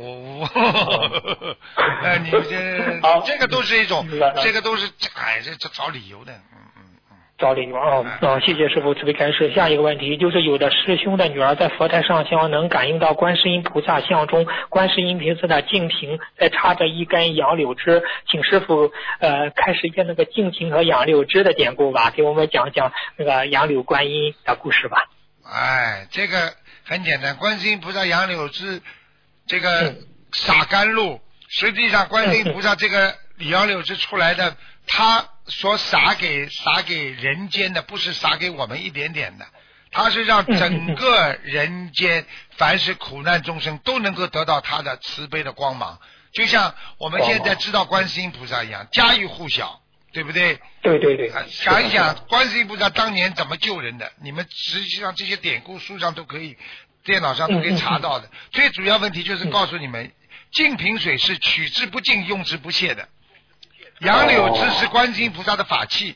你这个都是一种，这个都是这找理由的， 找理由谢谢师父慈悲开示。下一个问题就是有的师兄的女儿在佛台上香，能感应到观世音菩萨像中观世音菩萨的净瓶在插着一根杨柳枝，请师父开始一下那个净瓶和杨柳枝的典故吧，给我们讲讲那个杨柳观音的故事吧。 这个很简单，观世音菩萨杨柳枝这个洒甘露，实际上观世音菩萨这个杨柳枝出来的，他所洒给人间的，不是洒给我们一点点的，他是让整个人间凡是苦难众生都能够得到他的慈悲的光芒，就像我们现在知道观世音菩萨一样，家喻户晓，对不对？ 对对对。 想一想观世音菩萨当年怎么救人的，你们实际上这些典故书上都可以，电脑上都可以查到的。最主要问题就是告诉你们，净瓶水是取之不尽用之不懈的，杨柳枝是观世音菩萨的法器，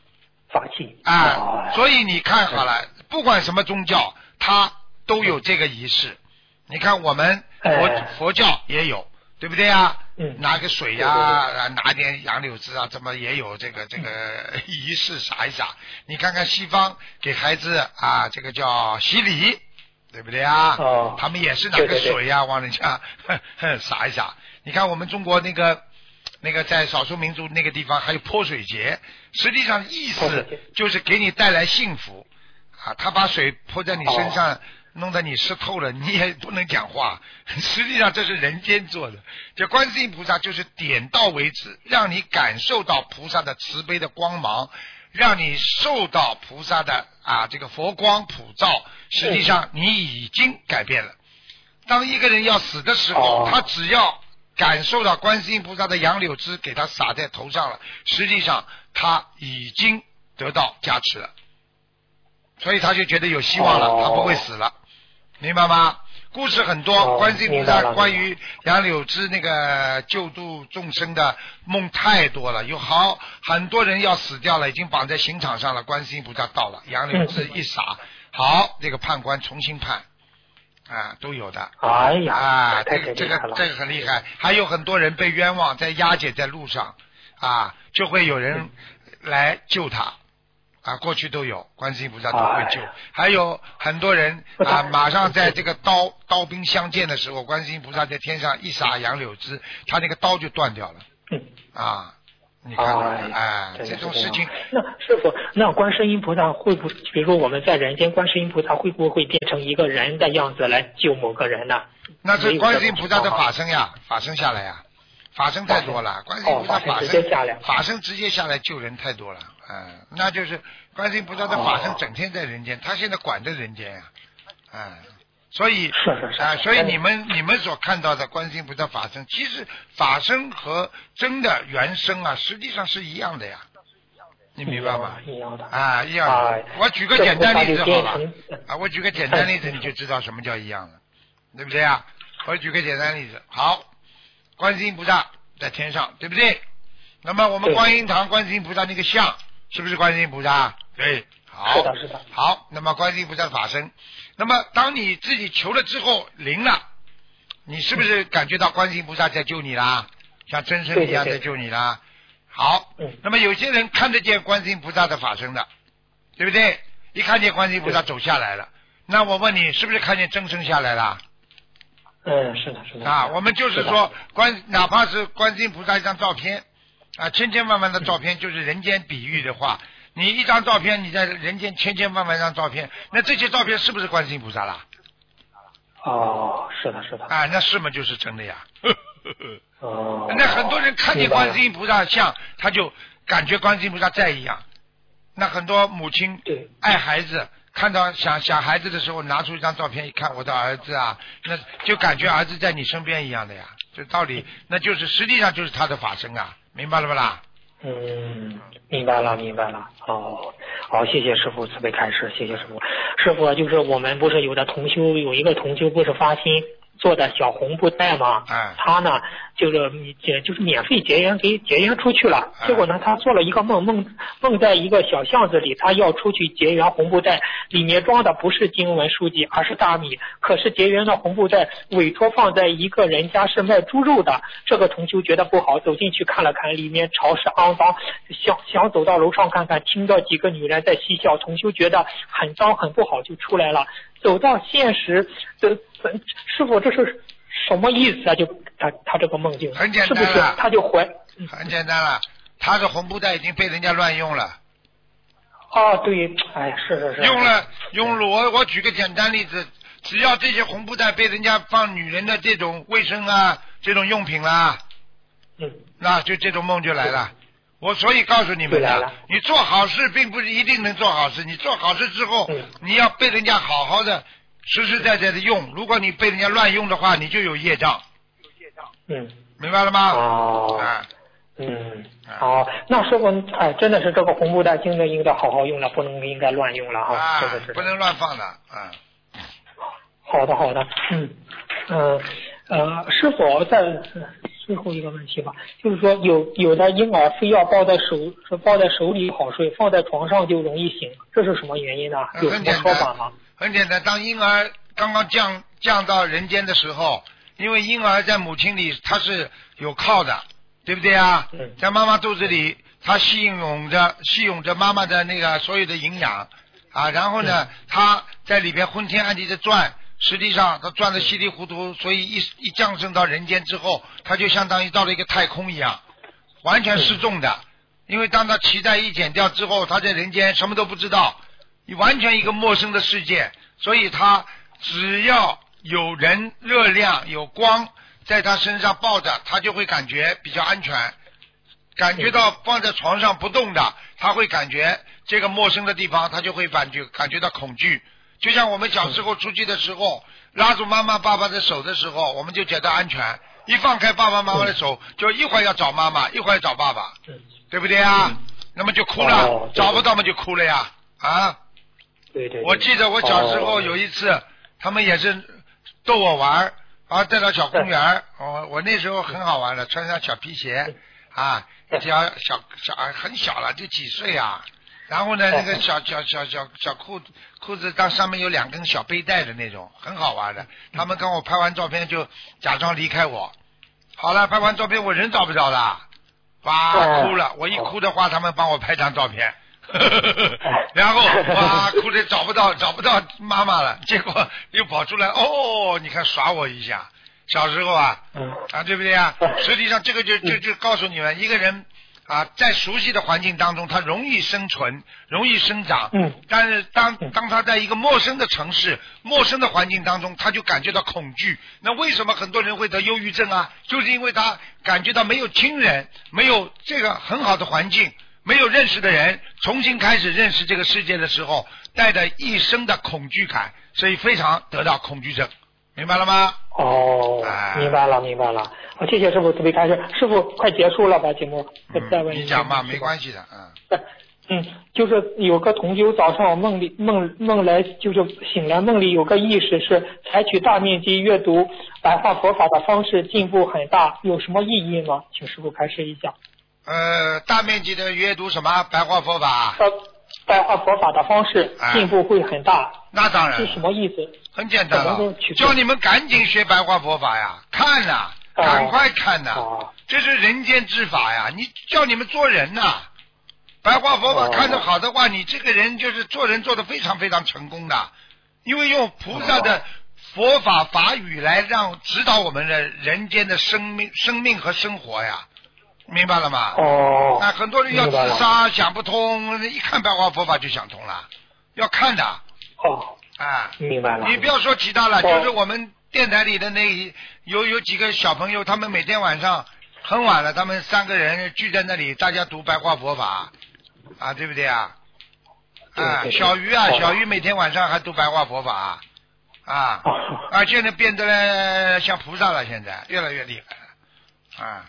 所以你看好了，不管什么宗教它都有这个仪式。你看我们佛教也有，对不对啊？拿个水拿点杨柳枝怎么也有这个仪式洒一洒。你看看西方给孩子这个叫洗礼，对不对啊？他们也是拿个水往人家洒一洒。你看我们中国那个在少数民族那个地方还有泼水节，实际上意思就是给你带来幸福他把水泼在你身上，弄得你湿透了，你也不能讲话。实际上这是人间做的，这观世音菩萨就是点到为止，让你感受到菩萨的慈悲的光芒，让你受到菩萨的这个佛光普照。实际上你已经改变了。当一个人要死的时候，他只要感受到观世音菩萨的杨柳枝给他洒在头上了，实际上他已经得到加持了，所以他就觉得有希望了，他不会死了，明白吗？故事很多，观世音菩萨关于杨柳枝那个救度众生的梦太多了，有很多人要死掉了，已经绑在刑场上了，观世音菩萨到了，杨柳枝一洒，好，这个判官重新判都有的。这个很厉害。还有很多人被冤枉，在押解在路上就会有人来救他过去都有，观世音菩萨都会救。还有很多人马上在这个刀兵相见的时候，观世音菩萨在天上一洒杨柳枝，他那个刀就断掉了你看这种事情。 那师父，那观世音菩萨会不会，比如说我们在人间，观世音菩萨会不会变成一个人的样子来救某个人呢？ 那是观世音菩萨的法身法身下来法身太多了，观世音菩萨法身直接下来救人太多了那就是观世音菩萨的法身整天在人间，他现在管着人间所以所以你们所看到的观世音菩萨法身，其实法身和真的原生实际上是一样的呀，你明白吗？ 一样的一样的。我举个简单例子好了我举个简单例子你就知道什么叫一样了，对不对我举个简单例子，好，观世音菩萨在天上，对不对？那么我们观音堂观世音菩萨那个像是不是观世音菩萨？对，好， 是的。 好，那么观世音菩萨的法身，那么当你自己求了之后灵了，你是不是感觉到观世音菩萨在救你啦？像真身一样在救你啦？好，那么有些人看得见观世音菩萨的法身的，对不对？一看见观世音菩萨走下来了，那我问你，是不是看见真身下来了？ 是的。 我们就是说哪怕是观世音菩萨一张照片千千万万的照片，就是人间比喻的话，你一张照片，你在人间千千万万张照片，那这些照片是不是观世音菩萨啦？ 是的。 那是吗？就是真的呀。那很多人看见观世音菩萨像，他就感觉观世音菩萨在一样。那很多母亲爱孩子，看到想孩子的时候，拿出一张照片一看，我的儿子那就感觉儿子在你身边一样的呀。这道理，那就是实际上就是他的法身明白了不啦？ 明白了。好，谢谢师父慈悲开示，谢谢师父。师父，就是我们不是有的同修，有一个同修不是发心做的小红布袋嘛，他呢就是免费结缘出去了。结果呢，他做了一个梦在一个小巷子里，他要出去结缘红布袋，里面装的不是经文书籍，而是大米。可是结缘的红布袋委托放在一个人家是卖猪肉的，这个同修觉得不好，走进去看了看，里面潮湿肮脏，想走到楼上看看，听到几个女人在嬉笑，同修觉得很脏很不好，就出来了。走到现实的师傅，这是什么意思啊？就他这个梦境很简单了， 是不是他就很简单了，他的红布袋已经被人家乱用了。 对，哎，是用了。我举个简单例子，只要这些红布袋被人家放女人的这种卫生啊，这种用品啦，那就这种梦就来了。我所以告诉你们的，你做好事并不是一定能做好事，你做好事之后，你要被人家好好的实实在在的用，如果你被人家乱用的话，你就有业障。明白了吗？ 好，那师傅，真的是这个红布袋真的应该好好用了，不能应该乱用了哈，是不能乱放的好的，师傅在最后一个问题吧，就是说有的婴儿非要抱在手里好睡，放在床上就容易醒，这是什么原因呢？有什么说法吗？ 很简单，当婴儿刚刚降到人间的时候，因为婴儿在母亲里他是有靠的，对不对啊？在妈妈肚子里，他吸涌着妈妈的那个所有的营养啊，然后呢，他在里边昏天暗地的转。实际上他转得稀里糊涂，所以一降生到人间之后，他就相当于到了一个太空一样，完全失重的。因为当他脐带一剪掉之后，他在人间什么都不知道，完全一个陌生的世界，所以他只要有人热量有光在他身上抱着，他就会感觉比较安全，感觉到放在床上不动的，他会感觉这个陌生的地方，他就会感觉到恐惧。就像我们小时候出去的时候，拉住妈妈爸爸的手的时候，我们就觉得安全，一放开爸爸妈妈的手，就一会儿要找妈妈，一会儿找爸爸，对不对啊？那么就哭了，找不到嘛就哭了呀对。 我记得我小时候有一次，他们也是逗我玩带到小公园，我那时候很好玩的，穿上小皮鞋一条小很小了，就几岁啊。然后呢，那个小裤子上面有2根小背带的那种，很好玩的。他们跟我拍完照片就假装离开我。好了，拍完照片我人找不着了，哭了。我一哭的话，他们帮我拍张照片，然后哭的找不到妈妈了，结果又跑出来，你看耍我一下。小时候对不对啊？实际上这个就告诉你们，一个人。在熟悉的环境当中，他容易生存，容易生长。但是当他在一个陌生的城市、陌生的环境当中，他就感觉到恐惧。那为什么很多人会得忧郁症啊？就是因为他感觉到没有亲人，没有这个很好的环境，没有认识的人，重新开始认识这个世界的时候，带着一生的恐惧感，所以非常得到恐惧症。明白了吗？ 明白了。谢谢师傅特别开示。师傅快结束了吧节目？再问一下。 你讲吧，没关系的。 就是有个同修早上梦来，就是醒来梦里有个意识是采取大面积阅读白话佛法的方式，进步很大，有什么意义吗？请师傅开示一下。 大面积的阅读什么白话佛法？ 白话佛法的方式进步会很大。 那当然。 是什么意思？ 很简单了，叫你们赶紧学白话佛法呀！看呐，赶快看呐！这是人间之法呀！你叫你们做人呐！白话佛法看得好的话，你这个人就是做人做得非常非常成功的，因为用菩萨的佛法法语来指导我们的人间的生命和生活呀，明白了吗？很多人要自杀想不通，一看白话佛法就想通了，要看的。 明白了。 你不要说其他了，就是我们电台里的有几个小朋友，他们每天晚上很晚了，他们3个人聚在那里，大家读白话佛法对不对啊？小鱼每天晚上还读白话佛法现在变得像菩萨了，现在越来越厉害啊。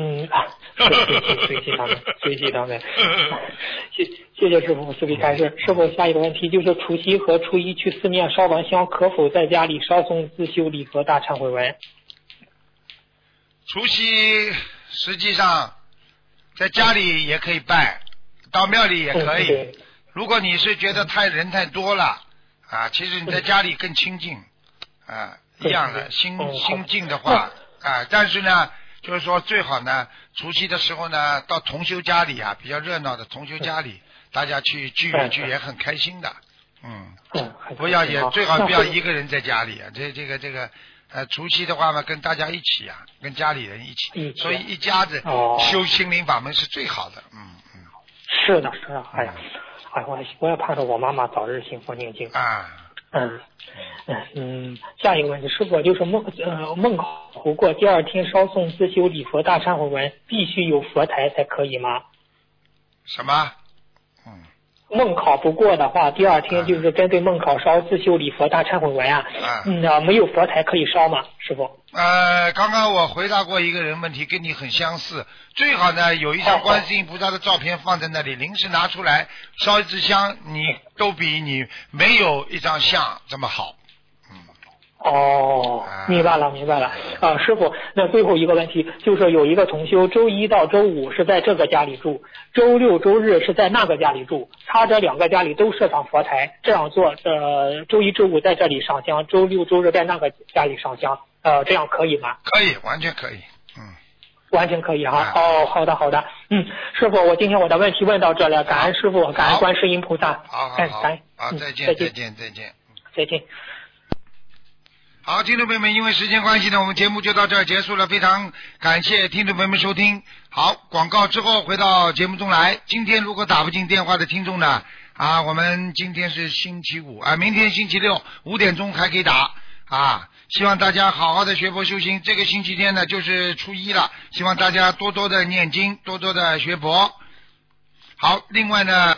随喜他们，随喜他们。谢谢师傅慈悲开示。师傅，下一个问题就是除夕和初一去寺庙烧完香，可否在家里烧诵自修礼佛大忏悔文？ 除夕实际上在家里也可以拜，到庙里也可以。如果你是觉得人太多了啊，其实你在家里更清净啊，一样的心静的话啊，但是呢，就是说最好呢，除夕的时候呢，到同修家里啊，比较热闹的同修家里，大家去聚一聚也很开心的。最好不要一个人在家里啊，这个。除夕的话嘛，跟大家一起啊，跟家里人一起，所以一家子修心灵法门是最好的。 是的，哎呀，我也盼着我妈妈早日信佛念经啊。 下一个问题，师傅就是梦考过第二天烧诵自修礼佛大忏悔文，必须有佛台才可以吗？ 什么？ 梦考不过的话，第二天就是针对梦考烧自修礼佛大忏悔文啊。没有佛台可以烧吗，师傅？ 刚刚我回答过一个人问题，跟你很相似。最好呢，有一张观世音菩萨的照片放在那里，临时拿出来烧一支香，你都比你没有一张像这么好。 明白了。师傅，那最后一个问题就是有一个同修，周一到周五是在这个家里住，周六周日是在那个家里住，他这两个家里都设上佛台，这样做周一周五在这里上香，周六周日在那个家里上香，这样可以吗？ 可以，完全可以。 完全可以哈。好的。师傅，我今天我的问题问到这了，感恩师傅，感恩观世音菩萨。 好，再见。 再见。 好，听众朋友们，因为时间关系呢，我们节目就到这儿结束了。非常感谢听众朋友们收听。好，广告之后回到节目中来。今天如果打不进电话的听众呢，我们今天是星期五明天星期六5点钟还可以打希望大家好好的学佛修心。这个星期天呢就是初一了，希望大家多多的念经，多多的学佛。好，另外呢